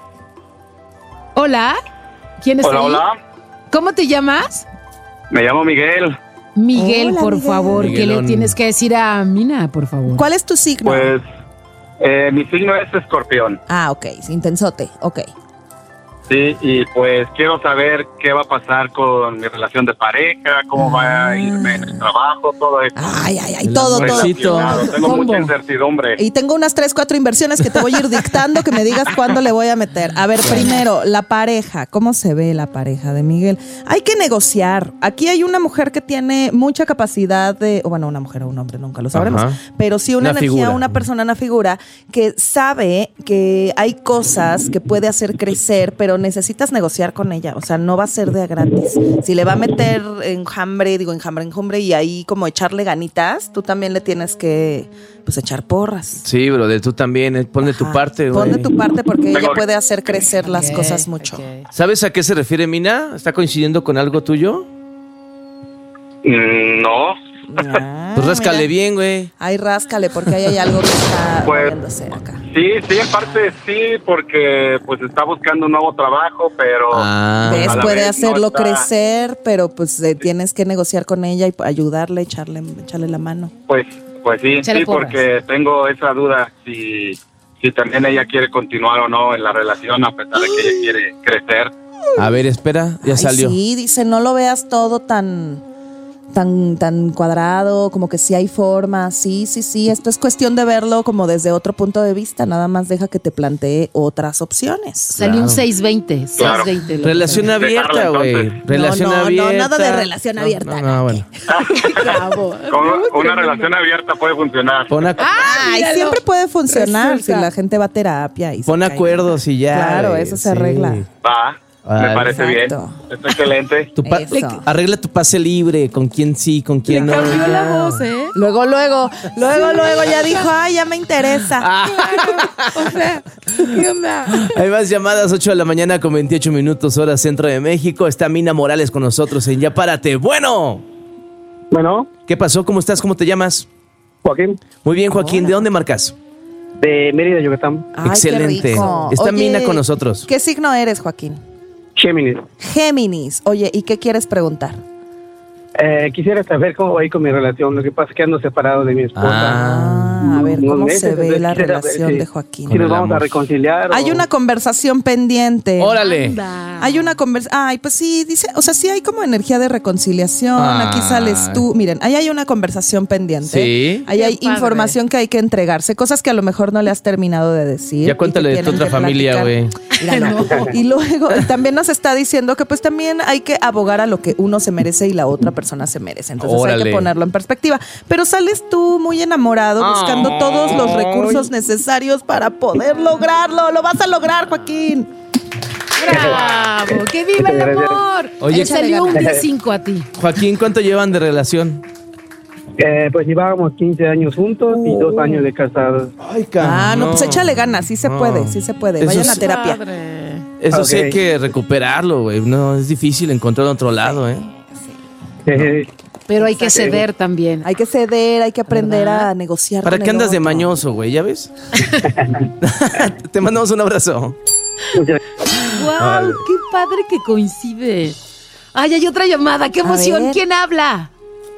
Hola. ¿Quién está ahí? Hola. ¿Cómo te llamas? Me llamo Miguel. Miguel, Hola, por Miguel. favor. ¿Qué Miguelón. le tienes que decir a Mina, por favor? ¿Cuál es tu signo? Pues mi signo es Escorpión. Ok, intensote, ok. Sí, y pues quiero saber qué va a pasar con mi relación de pareja, cómo va a irme en el trabajo, todo eso. Ay, todo. Relacionado. Tengo mucha incertidumbre. Y tengo unas 3-4 inversiones que te voy a ir dictando que me digas cuándo le voy a meter. A ver, primero, la pareja. ¿Cómo se ve la pareja de Miguel? Hay que negociar. Aquí hay una mujer que tiene mucha capacidad de... Bueno, una mujer o un hombre, nunca lo sabremos. Ajá. Pero sí una energía, figura. una persona, una figura que sabe que hay cosas que puede hacer crecer, pero necesitas negociar con ella. O sea, no va a ser de a gratis. Si le va a meter enjambre y ahí como echarle ganitas, tú también le tienes que pues echar porras. Sí, brother, tú también. Pon de tu parte, güey. Pon de tu parte porque ella puede hacer crecer las cosas mucho. ¿Sabes a qué se refiere Mina? ¿Está coincidiendo con algo tuyo? No. Pues ráscale bien, güey. Ay, ráscale porque ahí hay algo que está Pues, moviéndose acá. Sí, en parte sí, porque pues está buscando un nuevo trabajo, pero... ¿Ves? a la Puede vez hacerlo no está- crecer, pero pues tienes que negociar con ella y ayudarle, echarle la mano. Pues sí, Échale porras. porque tengo esa duda si también ella quiere continuar o no en la relación, a pesar de que ella quiere crecer. A ver, espera, ya Ay, salió. sí, dice, no lo veas todo tan cuadrado, como que sí hay forma, sí, esto es cuestión de verlo como desde otro punto de vista, nada más deja que te plantee otras opciones. Salió un 620. 620. Relación abierta, güey. Relación abierta. No, nada de relación abierta. No, bueno. Con una relación abierta puede funcionar. Ay, siempre puede funcionar si la gente va a terapia. Y Pon se cae. acuerdos y ya. Claro, güey, eso se arregla. Va, me parece Exacto. bien. Está excelente. Arregla tu pase libre, con quién sí, con quién no. Cambió la voz, ¿eh? Luego ya dijo, ay, ya me interesa. O sea, ¿qué onda? Hay más llamadas, 8 de la mañana con 28 minutos, hora centro de México. Está Mina Morales con nosotros en Ya Párate. Bueno. ¿Qué pasó? ¿Cómo estás? ¿Cómo te llamas? Joaquín. Muy bien, Joaquín. ¿De dónde marcas? De Mérida, Yucatán. Ay, Excelente. qué rico. Está Oye, Mina con nosotros. ¿Qué signo eres, Joaquín? Géminis. Géminis. Oye, ¿y qué quieres preguntar? Quisiera saber cómo va a ir con mi relación. Lo que pasa es que ando separado de mi esposa. A ver, ver cómo se ve la relación de Joaquín. Si nos vamos a reconciliar. Hay una conversación pendiente. ¡Órale! Hay una conversación. Ay, pues sí, dice, o sea, sí hay como energía de reconciliación. Aquí sales tú. Miren, ahí hay una conversación pendiente. Sí. Ahí hay información que hay que entregarse, cosas que a lo mejor no le has terminado de decir. Ya cuéntale de tu otra familia, güey. No. Y luego también nos está diciendo que pues también hay que abogar a lo que uno se merece y la otra persona se merece. Entonces hay que ponerlo en perspectiva. Pero sales tú muy enamorado, buscando todos los recursos necesarios para poder lograrlo. Lo vas a lograr, Joaquín. ¡Bravo! ¡Que viva el amor! Oye, salió un 10-5 a ti. Joaquín, ¿cuánto llevan de relación? Pues llevábamos 15 años juntos y 2 años de casados. Ay, cabrón. No, pues échale ganas, sí se puede, sí se puede. Vayan a terapia. Eso sí hay que recuperarlo, güey. No, es difícil encontrar otro lado, ¿eh? Pero hay que ceder también. Hay que ceder, hay que aprender a negociar. ¿Para qué andas de mañoso, güey? ¿Ya ves? Te mandamos un abrazo. ¡Wow! ¡Qué padre que coincide! ¡Ay, hay otra llamada! ¡Qué emoción! ¿Quién habla?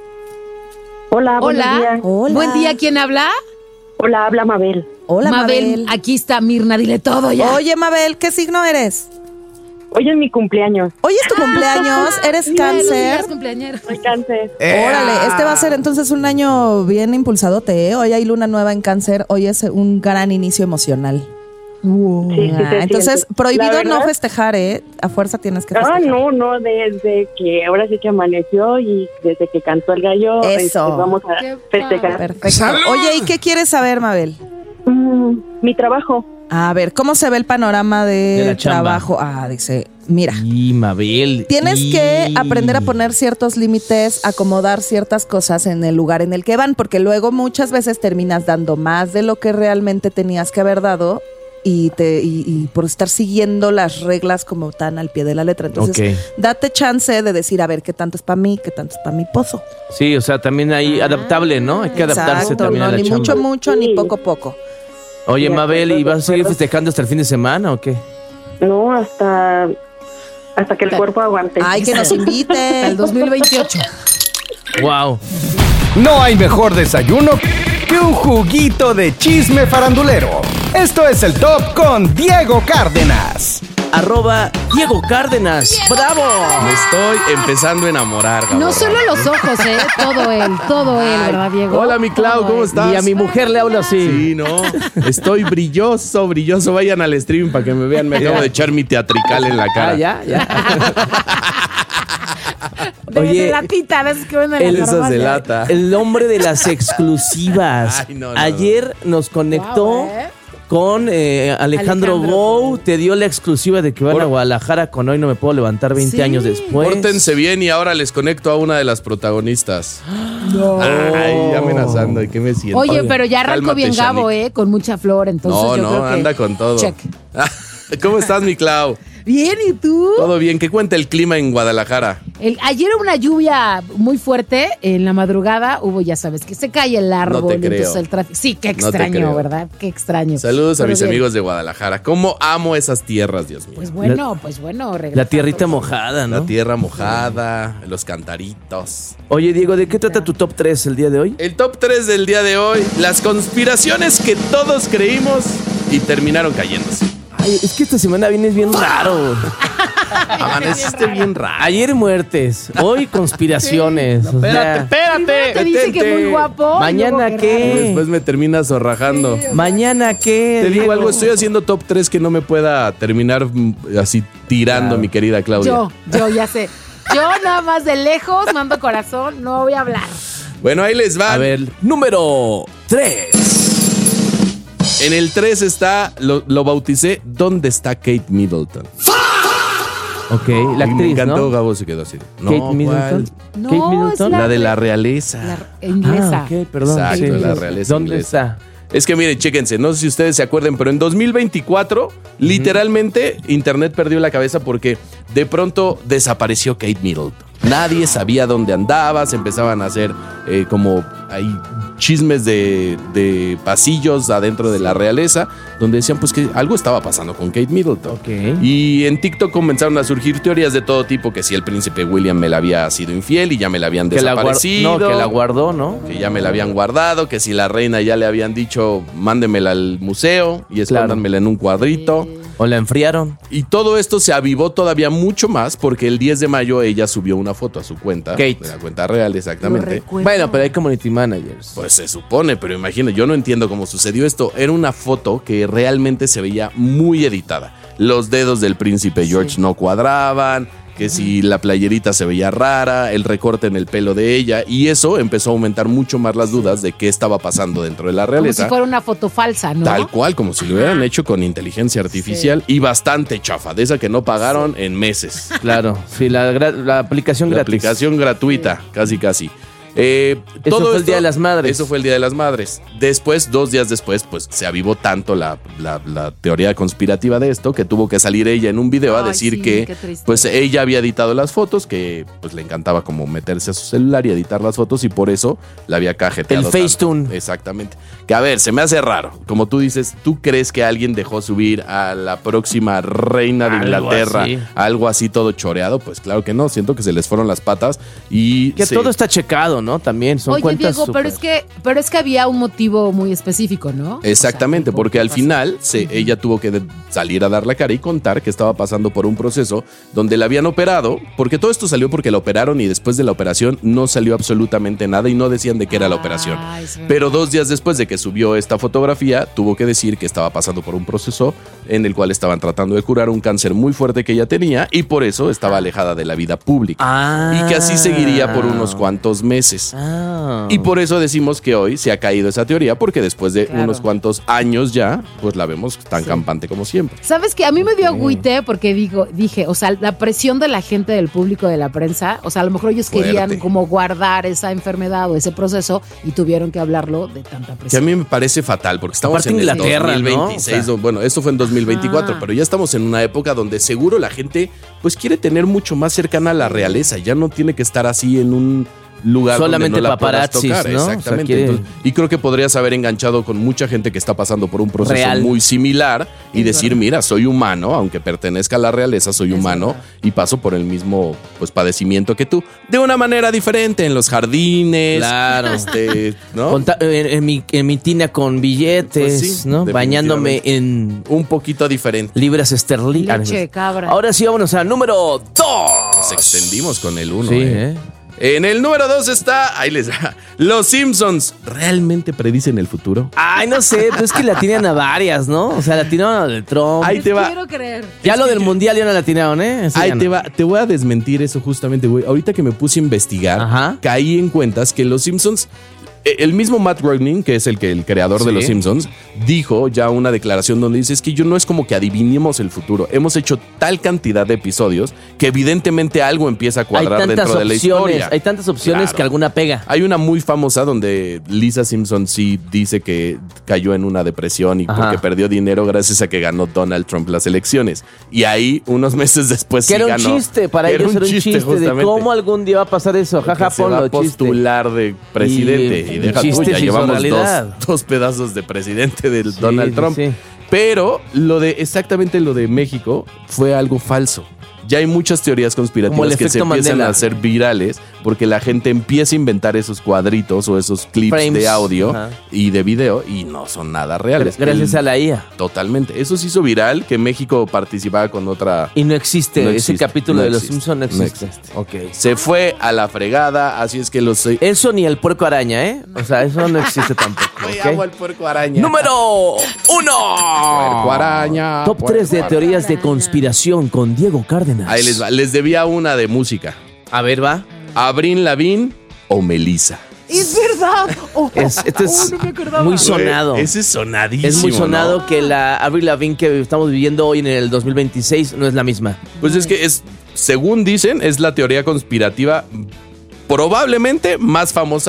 Hola, buenos días. Hola. Buen día, ¿quién habla? Hola, habla Mabel. Hola, Mabel. Aquí está Mirna, dile todo ya. Oye, Mabel, ¿qué signo eres? Hoy es mi cumpleaños. Hoy es tu cumpleaños, eres Cáncer. Soy Cáncer. Órale, este va a ser entonces un año bien impulsadote, ¿eh? Hoy hay luna nueva en Cáncer, hoy es un gran inicio emocional. Sí, entonces, prohibido no festejar, ¿eh? A fuerza tienes que festejar. No, desde que ahora sí que amaneció y desde que cantó el gallo, vamos a festejar. Perfecto. Oye, ¿y qué quieres saber, Mabel? Mi trabajo. A ver, ¿cómo se ve el panorama de trabajo? Dice, mira. Y Mabel. Tienes que aprender a poner ciertos límites, acomodar ciertas cosas en el lugar en el que van, porque luego muchas veces terminas dando más de lo que realmente tenías que haber dado. Y por estar siguiendo las reglas como tan al pie de la letra. Entonces, date chance de decir, a ver, qué tanto es para mí, qué tanto es para mi pozo. Sí, o sea, también hay adaptable, ¿no? Hay que adaptarse también a la ni chamba. mucho, ni poco. Oye, Mabel, ¿y vas a seguir festejando hasta el fin de semana o qué? No, hasta que el cuerpo aguante. Ay, que nos invite. Al 2028. Wow. No hay mejor desayuno que un juguito de chisme farandulero. Esto es el Top con Diego Cárdenas. @Diego Cárdenas. ¡Bravo! Me estoy empezando a enamorar, Gabo. No solo los ojos, todo él, ¿verdad, Diego? Hola, mi Clau, ¿cómo estás? Y a mi mujer le hablo así. Sí, ¿no? Estoy brilloso. Vayan al stream para que me vean. Me acabo de echar mi teatrical en la cara. Ya. Oye, de latita, ¿ves que ven en la Esas de lata. El hombre de las exclusivas. Ay, no. Ayer nos conectó con Alejandro Gou. Te dio la exclusiva de que van a Guadalajara con Hoy No Me Puedo Levantar 20 años después. Pórtense bien y ahora les conecto a una de las protagonistas. No. Ay, amenazando. ¿Y qué me siento? Oye, pero ya arrancó Cálmate, bien Gabo, Shanique. con mucha flor. Entonces yo creo que anda con todo. Check. ¿Cómo estás, mi Clau? Bien, ¿y tú? Todo bien. ¿Qué cuenta el clima en Guadalajara? Ayer hubo una lluvia muy fuerte en la madrugada. Ya sabes, que se cae el árbol. No te creo. Entonces el tráfico. Sí, qué No te extraño, creo. ¿verdad? Qué extraño. Saludos a Pero mis bien. amigos de Guadalajara. ¿Cómo amo esas tierras, Dios mío? Pues bueno. La tierrita mojada, ¿no? La tierra mojada, los cantaritos. Oye, Diego, ¿de qué trata tu top 3 el día de hoy? El top 3 del día de hoy, las conspiraciones que todos creímos y terminaron cayéndose. Ay, es que esta semana vienes bien raro. Amaneciste bien raro. Ayer muertes, hoy conspiraciones. Sí. No, espérate. Te dice que muy guapo. ¿Mañana qué? Después me terminas zorrajando. ¿Mañana qué? Te digo Diego? algo, estoy haciendo top 3 que no me pueda terminar así tirando, mi querida Claudia. Yo ya sé. Yo nada más de lejos mando corazón, no voy a hablar. Bueno, ahí les va. A ver, número 3. En el 3 está, lo bauticé, ¿dónde está Kate Middleton? Ok, la actriz, me encantó, ¿no? Gabo se quedó así. Kate Middleton. No, Kate Middleton. es La de la realeza. Inglesa. Ok, perdón. Exacto, Sí. la realeza ¿Dónde inglesa. está? Es que miren, chéquense, no sé si ustedes se acuerden, pero en 2024, literalmente, Internet perdió la cabeza porque de pronto desapareció Kate Middleton. Nadie sabía dónde andaba, se empezaban a hacer como hay chismes de pasillos adentro de la realeza, donde decían pues que algo estaba pasando con Kate Middleton. Okay. Y en TikTok comenzaron a surgir teorías de todo tipo, que si el príncipe William me la había sido infiel y ya me la habían desaparecido. Que la guardó, ¿no? Que ya me la habían guardado, que si la reina ya le habían dicho, mándemela al museo y escóndanmela en un cuadrito. O la enfriaron. Y todo esto se avivó todavía mucho más porque el 10 de mayo ella subió una foto a su cuenta. Kate. De la cuenta real, exactamente. Bueno, pero hay community managers. Pues se supone, pero imagina, yo no entiendo cómo sucedió esto. Era una foto que realmente se veía muy editada. Los dedos del príncipe George no cuadraban, que si la playerita se veía rara, el recorte en el pelo de ella, y eso empezó a aumentar mucho más las dudas de qué estaba pasando dentro de la realeza. Como si fuera una foto falsa, ¿no? Tal cual, como si lo hubieran hecho con inteligencia artificial y bastante chafa, de esa que no pagaron en meses. Claro, sí, la aplicación gratis. La aplicación gratuita, casi. Eso fue el Día de las Madres. Eso fue el Día de las Madres. Después, 2 días después, pues se avivó tanto la teoría conspirativa de esto que tuvo que salir ella en un video a decir que pues ella había editado las fotos, que pues le encantaba como meterse a su celular y editar las fotos y por eso la había cajeteado. El Facetune. Exactamente. Que a ver, se me hace raro. Como tú dices, ¿tú crees que alguien dejó subir a la próxima reina de Inglaterra algo así todo choreado? Pues claro que no. Siento que se les fueron las patas y que todo está checado, ¿no? También son Oye, cuentas Diego, pero es que había un motivo muy específico, ¿no? Exactamente, porque al final ella tuvo que salir a dar la cara y contar que estaba pasando por un proceso donde la habían operado, porque todo esto salió porque la operaron y después de la operación no salió absolutamente nada y no decían de qué era la operación. Pero 2 días después de que subió esta fotografía, tuvo que decir que estaba pasando por un proceso en el cual estaban tratando de curar un cáncer muy fuerte que ella tenía y por eso estaba alejada de la vida pública. Y que así seguiría por unos cuantos meses. Y por eso decimos que hoy se ha caído esa teoría, porque después de unos cuantos años ya, pues la vemos tan campante como siempre. ¿Sabes qué? A mí me dio agüite porque dije, o sea, la presión de la gente, del público, de la prensa, o sea, a lo mejor ellos querían como guardar esa enfermedad o ese proceso y tuvieron que hablarlo de tanta presión. Que a mí me parece fatal, porque estamos en el 2026, ¿no? Bueno, esto fue en 2024, pero ya estamos en una época donde seguro la gente pues quiere tener mucho más cercana a la realeza, ya no tiene que estar así en un lugar solamente donde no la paparazzis, tocar. ¿no? Exactamente. O sea, Entonces, y creo que podrías haber enganchado con mucha gente que está pasando por un proceso muy similar y decir, mira, soy humano, aunque pertenezca a la realeza, soy humano y paso por el mismo pues padecimiento que tú, de una manera diferente, en los jardines, claro, ¿no? En mi tina con billetes, pues sí, ¿no? Bañándome en un poquito diferente. Libras esterlinas. Leche, cabra. Ahora sí, vámonos al número 2. Nos extendimos con el 1. Sí, En el número 2 está, ahí les da, Los Simpsons. ¿Realmente predicen el futuro? Ay, no sé, pero es que le atinan a varias, ¿no? O sea, le atinaron a del Trump. Ahí te va. Quiero creer. Ya lo del mundial ya no le atinaron, ¿eh? Eso ahí te va. Te voy a desmentir eso justamente, güey. Ahorita que me puse a investigar, caí en cuentas que Los Simpsons... El mismo Matt Groening, que es el creador de Los Simpsons, dijo ya una declaración donde dice, es que yo no es como que adivinemos el futuro. Hemos hecho tal cantidad de episodios que evidentemente algo empieza a cuadrar dentro de la historia. Hay tantas opciones que alguna pega. Hay una muy famosa donde Lisa Simpson sí dice que cayó en una depresión y porque perdió dinero gracias a que ganó Donald Trump las elecciones. Y ahí, unos meses después, que sí era un chiste, para ellos era un chiste de cómo algún día va a pasar eso. Jaja, se va a postular de presidente. Y deja tú, ya llevamos 2 pedazos de presidente del Donald Trump. Sí. Pero exactamente lo de México fue algo falso. Ya hay muchas teorías conspirativas que se empiezan a hacer virales porque la gente empieza a inventar esos cuadritos o esos clips de audio y de video y no son nada reales. Gracias a la IA. Totalmente. Eso se hizo viral, que México participaba con otra... Y no existe. Ese capítulo de Los Simpsons no existe. Okay. Se fue a la fregada, así es que Eso ni el puerco araña, ¿eh? O sea, eso no existe tampoco. Amo el puerco araña. Número 1. Puerco araña. Top 3 de teorías de conspiración con Diego Cárdenas. Ahí les va. Les debía una de música. A ver, va. Avril Lavigne o Melissa. Es verdad. Este es muy sonado. Ese es sonadísimo. Es muy sonado, ¿no? Que la Avril Lavigne que estamos viviendo hoy en el 2026 no es la misma. Pues es que según dicen, es la teoría conspirativa probablemente más famosa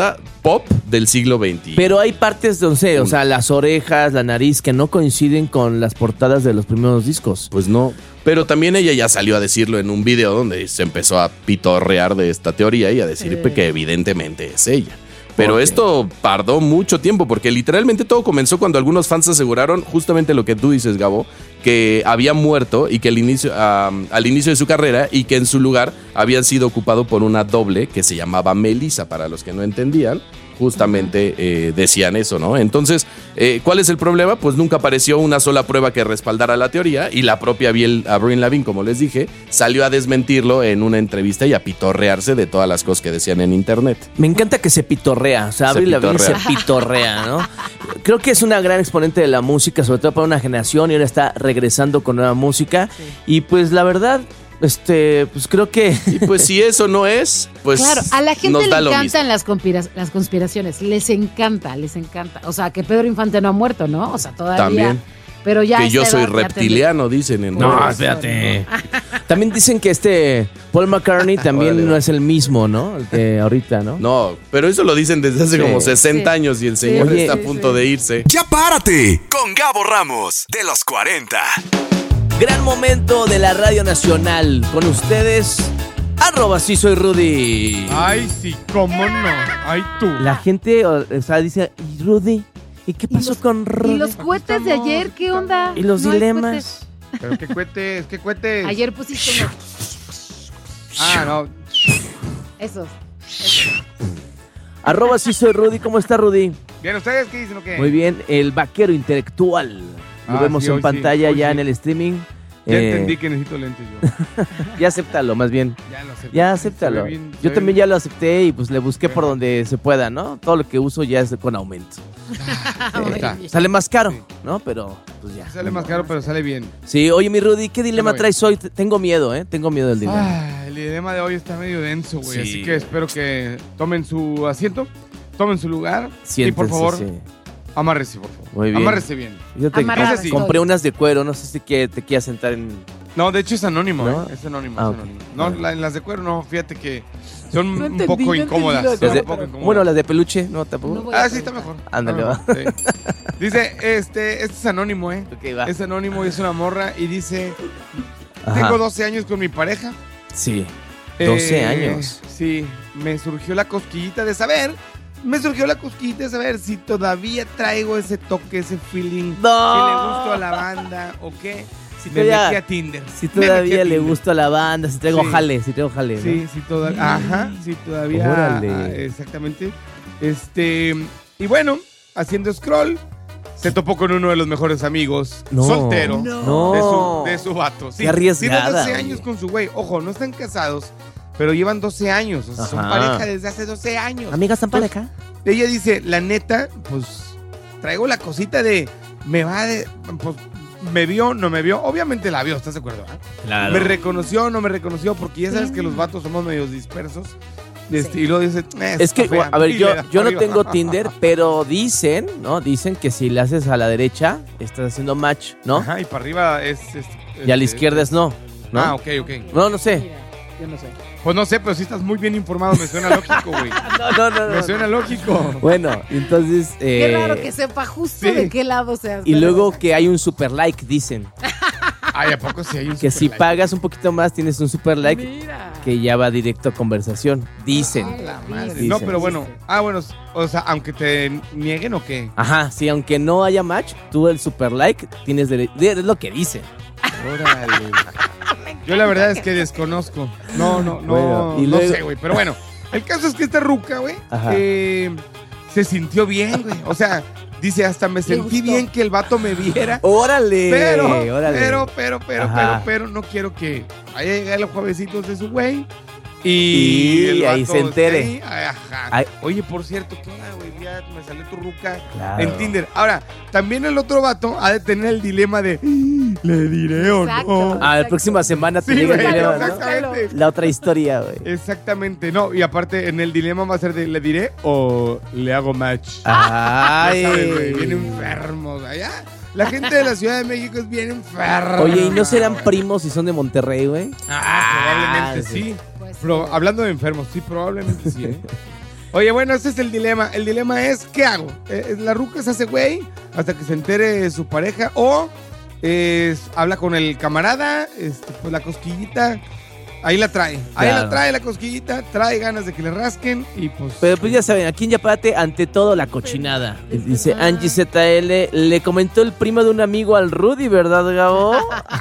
pop del siglo XX. Pero hay partes, no sé, o sea, las orejas, la nariz, que no coinciden con las portadas de los primeros discos. Pues no. Pero también ella ya salió a decirlo en un video donde se empezó a pitorrear de esta teoría y a decir que evidentemente es ella. Pero esto tardó mucho tiempo porque literalmente todo comenzó cuando algunos fans aseguraron justamente lo que tú dices, Gabo, que había muerto y que al inicio de su carrera y que en su lugar había sido ocupado por una doble que se llamaba Melissa, para los que no entendían. Justamente decían eso, ¿no? Entonces, ¿cuál es el problema? Pues nunca apareció una sola prueba que respaldara la teoría y la propia Avril Lavigne, como les dije, salió a desmentirlo en una entrevista y a pitorrearse de todas las cosas que decían en internet. Me encanta que se pitorrea, o sea, Avril Lavigne se pitorrea, ¿no? Creo que es una gran exponente de la música, sobre todo para una generación, y ahora está regresando con nueva música. Sí. Y pues la verdad, pues creo que... Y pues si eso no es, pues claro, a la gente nos le encantan las conspiraciones, les encanta. O sea, que Pedro Infante no ha muerto, ¿no? O sea, todavía... También. Pero ya que yo soy reptiliano, dicen en No, espérate. También dicen que Paul McCartney también no es el mismo, ¿no? El que ahorita, ¿no? No, pero eso lo dicen desde hace como 60 años y el señor está a punto de irse. Ya párate con Gabo Ramos de los 40. Gran momento de la Radio Nacional. Con ustedes, @sí soy Rudy. Ay, sí, cómo no. Ay, tú. La gente, o sea, dice, ¿y Rudy? ¿Y qué pasó con Rudy? ¿Y los cohetes de ayer? ¿Qué onda? ¿Y los dilemas? ¿Pero qué cohetes? Ayer pusiste uno. No. Esos. @sí soy Rudy. ¿Cómo está, Rudy? Bien, ¿ustedes qué dicen o qué? Muy bien, el vaquero intelectual. Lo vemos en pantalla en el streaming. Ya entendí que necesito lentes yo. Ya acéptalo, más bien. Ya lo acepto. Ya acéptalo. Yo también ya lo acepté y pues le busqué por donde se pueda, ¿no? Todo lo que uso ya es con aumento. Sale más caro, ¿no? Pero pues ya. Sale más caro, pero sale bien. Sí, oye, mi Rudy, ¿qué dilema traes hoy? Tengo miedo, ¿eh? Tengo miedo del dilema. El dilema de hoy está medio denso, güey. Sí. Así que espero que tomen su asiento, tomen su lugar. Siéntense, y por favor, sí. Amárrese, por favor. Muy bien. Amárrese bien. Yo compré unas de cuero, no sé si te quieras sentar en... No, de hecho es anónimo, ¿no? Es anónimo. Okay. No, las de cuero no, fíjate que son un poco incómodas. Bueno, las de peluche, no, tampoco. Sí, está mejor. Ándale, va. Sí. Dice, este es anónimo, Okay, va. Es anónimo y es una morra y dice, tengo 12 años con mi pareja. Sí, 12 años. Sí, me surgió la cosquillita de saber si todavía traigo ese toque, ese feeling. No. Si le gusto a la banda o qué. Si me metí a Tinder. Si todavía le gusta a la banda, si traigo jale, ¿no? Sí, todavía. Ajá, sí, todavía. Órale. Exactamente. Y bueno, haciendo scroll, se topó con uno de los mejores amigos, soltero, de su vato. Sí, qué arriesgada. Tiene 12 años con su güey. Ojo, no están casados, pero llevan 12 años. O sea, son pareja desde hace 12 años. ¿Amigas están pareja? Ella dice, la neta, pues, traigo la cosita de, pues, me vio, no me vio. Obviamente la vio, ¿estás de acuerdo? Claro. Me reconoció, no me reconoció, porque ya sabes que los vatos somos medios dispersos. Y luego dice, es que, a ver, yo no tengo Tinder, pero dicen que si le haces a la derecha, estás haciendo match, ¿no? Ajá, y para arriba es y a la izquierda es no. Ah, ok. No sé. Yo no sé. Pues no sé, pero sí estás muy bien informado, me suena lógico, güey. No. Me suena lógico. Bueno, entonces... Qué raro que sepa justo de qué lado seas. Y luego que hay un super like, dicen. Ay, ¿a poco sí hay un super like? Que si pagas un poquito más, tienes un super like que ya va directo a conversación. Dicen. La madre. Dicen. No, pero bueno. Bueno, o sea, aunque te nieguen o qué. Ajá, sí, aunque no haya match, tú el super like tienes derecho. Es lo que dicen. Órale. Yo la verdad es que desconozco. No sé, güey. Pero bueno, el caso es que esta ruca, güey, se sintió bien, güey. O sea, dice, hasta me sentí bien que el vato me viera. órale. Pero no quiero que vaya a llegar los juevesitos de su güey. Y el ahí se entere. Ahí, oye, por cierto, ¿qué onda, güey? Ya me salió tu ruca en Tinder. Ahora, también el otro vato ha de tener el dilema de ¿le diré o no? La próxima semana te llega el dilema, ¿no? La otra historia, güey. Exactamente, no. Y aparte, en el dilema va a ser de ¿le diré o le hago match? Ay. Ya sabes, güey, bien enfermos allá. La gente de la Ciudad de México es bien enferma. Oye, ¿y no serán primos si son de Monterrey, güey? Probablemente sí. Pero hablando de enfermos, sí, probablemente sí, Oye, bueno, ese es el dilema. El dilema es, ¿qué hago? ¿La ruca se hace güey hasta que se entere su pareja? ¿O habla con el camarada, pues la cosquillita, ahí la trae? Ahí la trae la cosquillita, trae ganas de que le rasquen y pues... Pero pues ya saben, aquí en Yapárate, ante todo la cochinada. Dice Angie ZL, le comentó el primo de un amigo al Rudy, ¿verdad, Gabo?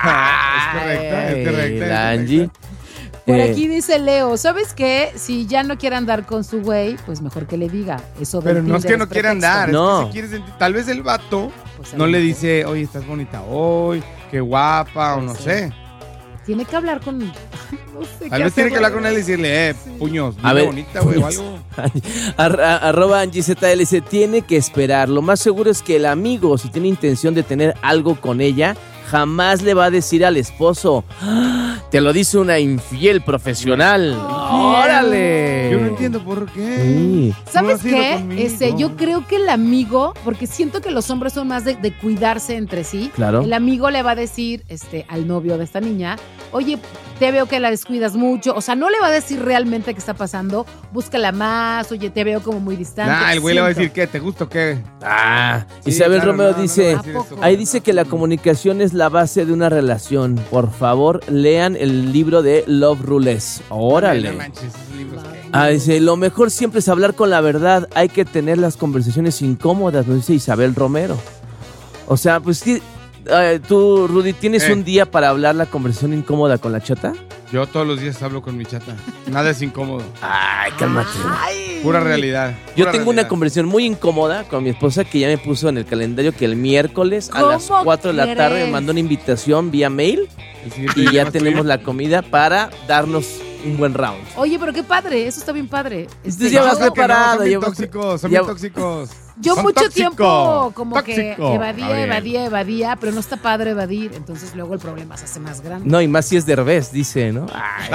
Es correcto. La Angie. Por aquí dice Leo, ¿sabes qué? Si ya no quiere andar con su güey, pues mejor que le diga. Eso pero no es que no quiera andar, no. Es que si quiere sentir, tal vez el vato pues no le dice, oye, estás bonita hoy, qué guapa, o no sé. Tiene que hablar con... No sé tal vez tiene que hablar con él y decirle, puños, a ver, bonita, güey, o algo. Arroba Angie ZL, se tiene que esperar. Lo más seguro es que el amigo, si tiene intención de tener algo con ella, jamás le va a decir al esposo, te lo dice una infiel profesional. ¡Órale! Yo no entiendo por qué. Sí. ¿Sabes qué? Yo creo que el amigo, porque siento que los hombres son más de cuidarse entre sí. Claro. El amigo le va a decir al novio de esta niña, oye, te veo que la descuidas mucho. O sea, no le va a decir realmente qué está pasando. Búscala más. Oye, te veo como muy distante. El güey le va a decir, ¿qué? ¿Te gusta o qué? Sí, Isabel Romero dice, ahí dice que la comunicación es la base de una relación. Por favor, lean el libro de Love Rules. Órale. Dice, lo mejor siempre es hablar con la verdad. Hay que tener las conversaciones incómodas, nos dice Isabel Romero. O sea, pues tú, Rudy, ¿tienes un día para hablar la conversación incómoda con la chata? Yo todos los días hablo con mi chata. Nada es incómodo. Ay, cálmate. Pura realidad. Yo tengo una conversación muy incómoda con mi esposa que ya me puso en el calendario que el miércoles a las 4 de la tarde me mandó una invitación vía mail y ya tenemos la comida para darnos un buen round. Oye, pero qué padre, eso está bien padre. Entonces ya vas preparado. Son bien tóxicos, son bien tóxicos. Yo son mucho tóxico, tiempo como tóxico. que evadía, pero no está padre evadir, entonces luego el problema se hace más grande. No, y más si es de revés, dice, ¿no?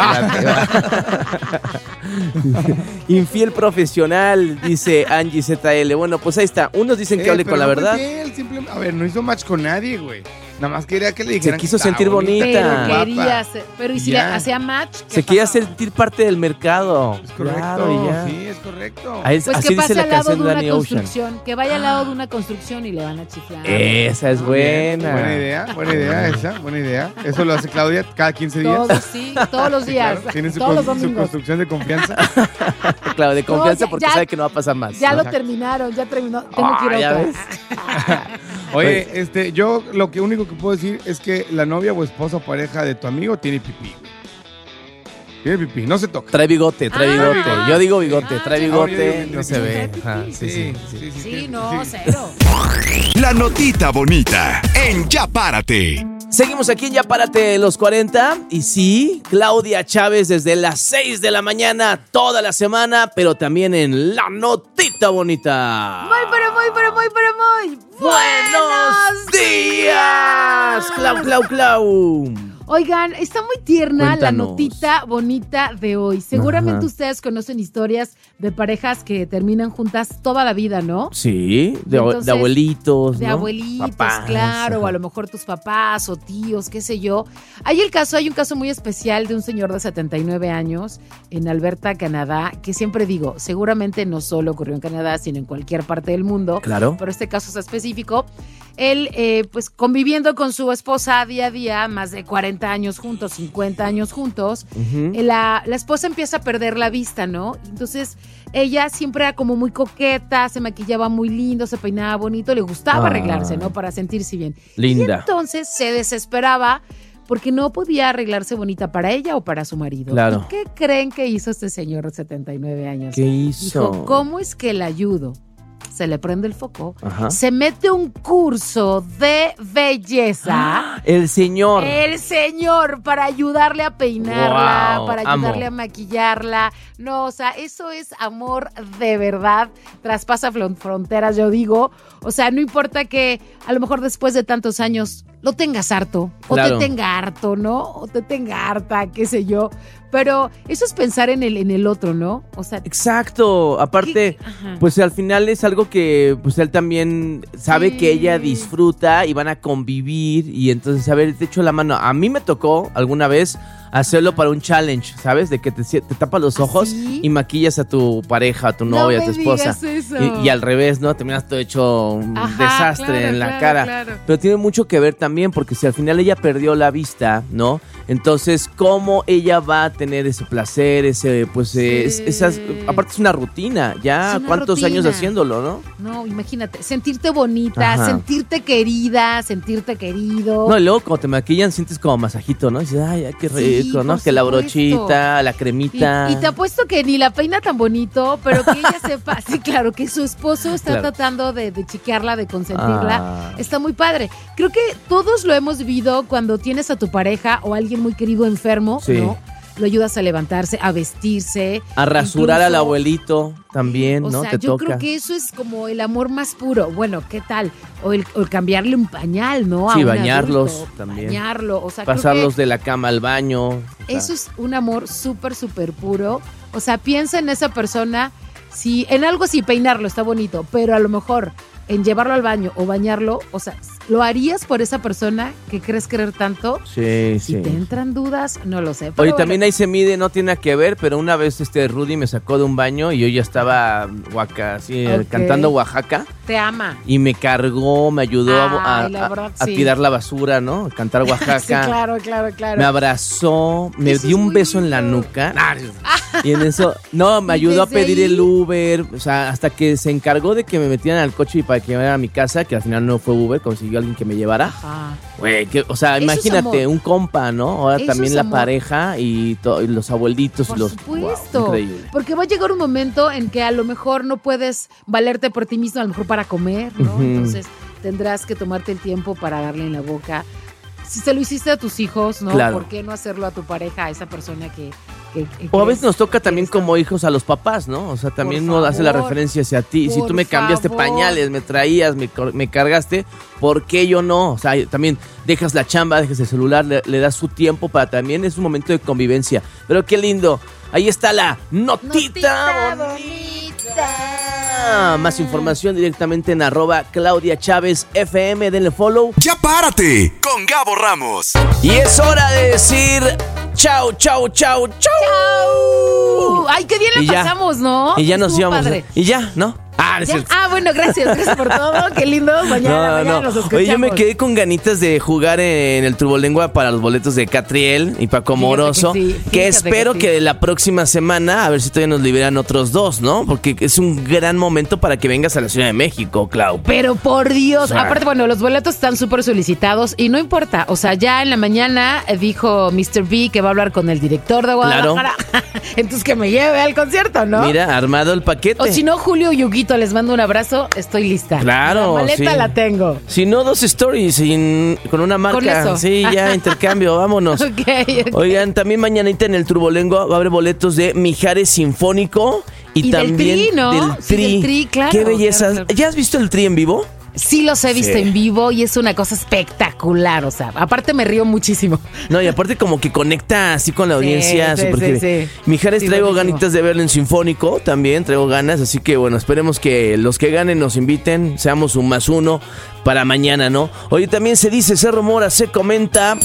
Infiel profesional, dice Angie ZL. Bueno, pues ahí está. Unos dicen que hable con la verdad. A ver, no hizo match con nadie, güey. Nada más quería que le dijeran. Se quiso sentir bonita. Pero ¿y si le hacía match? Se quería sentir parte del mercado. Es correcto, claro, sí, es correcto. Pues así que pase dice al la lado de canción de una Danny construcción. Que vaya al lado de una construcción y le van a chiflar. Esa es buena. Buena idea esa, buena idea. Eso lo hace Claudia cada 15 días. Todos los días. Claro, tiene todos los domingos. su construcción de confianza. Claro, de confianza porque sabe que no va a pasar más. Ya lo terminaron, ya terminó. Tengo que ir a otra. Oye, yo lo único que puedo decir es que la novia o esposa o pareja de tu amigo tiene pipí. Tiene pipí, no se toca. Trae bigote. Yo digo bigote, trae bigote, no se ve. Sí, no, cero. La notita bonita en Ya Párate. Seguimos aquí en Ya Párate los 40. Y sí, Claudia Chávez desde las 6 de la mañana toda la semana, pero también en La Notita Bonita. Muy ¡buenos días! Clau. Oigan, está muy tierna Cuéntanos. la notita bonita de hoy. Seguramente ustedes conocen historias de parejas que terminan juntas toda la vida, ¿no? Sí, de abuelitos, de ¿no? abuelitos, Papás, claro, o a lo mejor tus papás o tíos, qué sé yo. Hay un caso muy especial de un señor de 79 años en Alberta, Canadá, que siempre digo, seguramente no solo ocurrió en Canadá, sino en cualquier parte del mundo. Claro. Pero este caso es específico. Él, pues conviviendo con su esposa día a día, más de 40 años juntos, 50 años juntos, la esposa empieza a perder la vista, ¿no? Entonces, ella siempre era como muy coqueta, se maquillaba muy lindo, se peinaba bonito, le gustaba arreglarse, ¿no? Para sentirse bien. Linda. Y entonces se desesperaba porque no podía arreglarse bonita para ella o para su marido. Claro. ¿Y qué creen que hizo este señor de 79 años? ¿Qué hizo? Dijo, ¿cómo es que la ayudo? Se le prende el foco, se mete un curso de belleza. El señor para ayudarle a peinarla, wow, para ayudarle a maquillarla. No, o sea, eso es amor de verdad. Traspasa fronteras, yo digo. O sea, no importa que a lo mejor después de tantos años lo tengas harto, claro. O te tenga harto, ¿no? O te tenga harta, qué sé yo. Pero eso es pensar en el otro, ¿no? O sea, exacto. Aparte, pues al final es algo que pues él también sabe que ella disfruta y van a convivir y entonces, a ver, te echo la mano. A mí me tocó alguna vez hacerlo para un challenge, ¿sabes? De que te tapas los ojos y maquillas a tu pareja, a tu novia, a tu esposa. Y al revés, ¿no? Terminas todo hecho un desastre en la cara. Claro. Pero tiene mucho que ver también, porque si al final ella perdió la vista, ¿no? Entonces, ¿cómo ella va a tener ese placer, aparte es una rutina, ya cuántos años haciéndolo, ¿no? No, imagínate, sentirte bonita, sentirte querida, sentirte querido. No, y luego cuando te maquillan sientes como masajito, ¿no? Y dices, ay, qué rico, ¿no? Que la brochita, la cremita. Y te apuesto que ni la peina tan bonito, pero que ella sepa, sí, claro, que su esposo está tratando de chiquearla, de consentirla. Está muy padre. Creo que todos lo hemos vivido cuando tienes a tu pareja o a alguien muy querido enfermo, ¿no? Lo ayudas a levantarse, a vestirse. A rasurar al abuelito también, ¿no? O sea, yo creo que eso es como el amor más puro. Bueno, ¿qué tal? O el cambiarle un pañal, ¿no? Sí, bañarlos también. O sea, pasarlos de la cama al baño. Eso es un amor súper, súper puro. O sea, piensa en esa persona. Si en algo así, peinarlo está bonito, pero a lo mejor en llevarlo al baño o bañarlo, o sea, ¿lo harías por esa persona que crees querer tanto? Sí, si te entran dudas, no lo sé. Oye, también ahí se mide, no tiene nada que ver, pero una vez Rudy me sacó de un baño y yo ya estaba cantando Oaxaca. Te ama. Y me cargó, me ayudó a tirar la basura, ¿no? A cantar Oaxaca. Sí, claro. Me abrazó, me dio un beso en la nuca. Y en eso, me ayudó a pedir el Uber, o sea, hasta que se encargó de que me metieran al coche y para que me vaya a mi casa, que al final no fue Uber, consiguió alguien que me llevara. Güey, o sea, imagínate, un compa, ¿no? Ahora también la pareja y los abuelitos. Por supuesto. Wow, increíble. Porque va a llegar un momento en que a lo mejor no puedes valerte por ti mismo, a lo mejor para comer, ¿no? Entonces tendrás que tomarte el tiempo para darle en la boca. Si se lo hiciste a tus hijos, ¿no? Claro. ¿Por qué no hacerlo a tu pareja, a esa persona que o a veces nos toca también como hijos a los papás, ¿no? O sea, también uno hace la referencia hacia ti. Si tú me cambiaste pañales, me traías, me cargaste, ¿por qué yo no? O sea, también dejas la chamba, dejas el celular, le das su tiempo para también, es un momento de convivencia. Pero qué lindo. Ahí está la notita bonita. Más información directamente en @ClaudiaChávez_FM. Denle follow. Ya párate con Gabo Ramos. Y es hora de decir chau, chau, chau, chau. Ay, qué bien la pasamos, ¿no? Y ya nos íbamos. Y ya, ¿no? Bueno, gracias por todo. Qué lindo. Mañana nos escuchamos. Oye, yo me quedé con ganitas de jugar en el Turbolengua para los boletos de Catriel y Paco Moroso. Que espero que la próxima semana, a ver si todavía nos liberan otros 2, ¿no? Porque es un gran momento para que vengas a la Ciudad de México, Clau. Pero por Dios, aparte, bueno, los boletos están súper solicitados y no importa. O sea, ya en la mañana dijo Mr. B que va a hablar con el director de Guadalajara. Claro. Entonces que me lleve al concierto, ¿no? Mira, armado el paquete. O si no, Julio y Huguito, les mando un abrazo, estoy lista. Claro, la maleta la tengo. Si no, 2 stories con una marca. Con eso. Sí, ya, intercambio, vámonos. Okay. Oigan, también mañanita en el Turbolengua va a haber boletos de Mijares Sinfónico y también del Tri, ¿no? del Tri. Sí, del Tri, claro. Qué belleza. Claro. ¿Ya has visto el Tri en vivo? Sí los he visto en vivo y es una cosa espectacular, o sea, aparte me río muchísimo. No, y aparte como que conecta así con la audiencia. Sí. Mijares, traigo buenísimo. ganitas de verlo en Sinfónico, también traigo ganas, así que bueno, esperemos que los que ganen nos inviten, seamos un +1 para mañana, ¿no? Oye, también se dice, se rumora, se comenta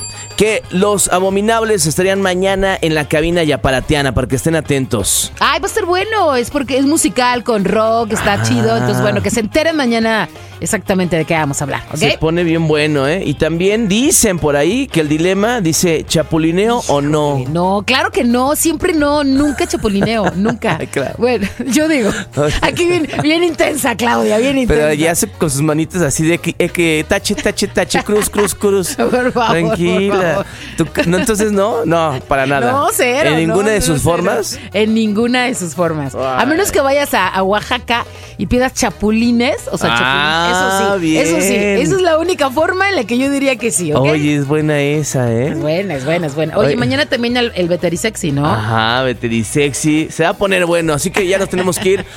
que los Abominables estarían mañana en la cabina yaparateana, para que estén atentos. Ay, va a ser bueno, es porque es musical con rock, está chido, entonces bueno, que se enteren mañana exactamente de qué vamos a hablar, ¿ok? Se pone bien bueno, ¿eh? Y también dicen por ahí que el dilema dice, ¿chapulineo o no? No, claro que no, siempre no, nunca chapulineo, nunca. Ay, claro. Bueno, yo digo, aquí bien intensa, Claudia, bien intensa. Pero ya hace con sus manitas así de que tache, cruz. Por favor, tranquila. No, entonces no, para nada. No, cero. ¿En ninguna de sus formas? En ninguna de sus formas. Ay. A menos que vayas a Oaxaca y pidas chapulines, o sea, chapulines. Eso sí, esa es la única forma en la que yo diría que sí, ¿ok? Oye, es buena esa, ¿eh? Es buena. Oye, mañana también el Veterisexy, ¿no? Ajá, Veterisexy. Se va a poner bueno, así que ya nos tenemos que ir.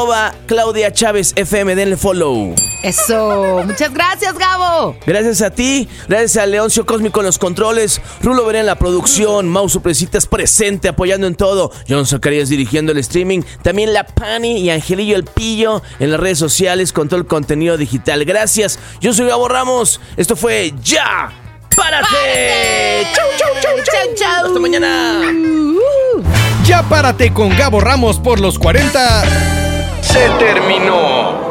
@ClaudiaChávez_FM, denle follow. Eso, muchas gracias, Gabo. Gracias a ti, gracias a Leoncio Cósmico en los controles, Rulo Veré en la producción, Mau Sorpresitas presente apoyando en todo, John Zacarías dirigiendo el streaming, también la Pani y Angelillo el Pillo en las redes sociales con todo el contenido digital. Gracias, yo soy Gabo Ramos, esto fue Ya párate. Chau. Hasta mañana. Ya párate con Gabo Ramos por los 40. Se terminó.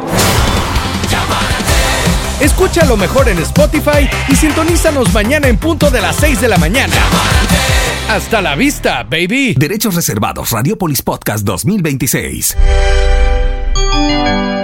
Escucha lo mejor en Spotify y sintonízanos mañana en punto de las 6 de la mañana. Hasta la vista, baby. Derechos reservados. Radiopolis Podcast 2026.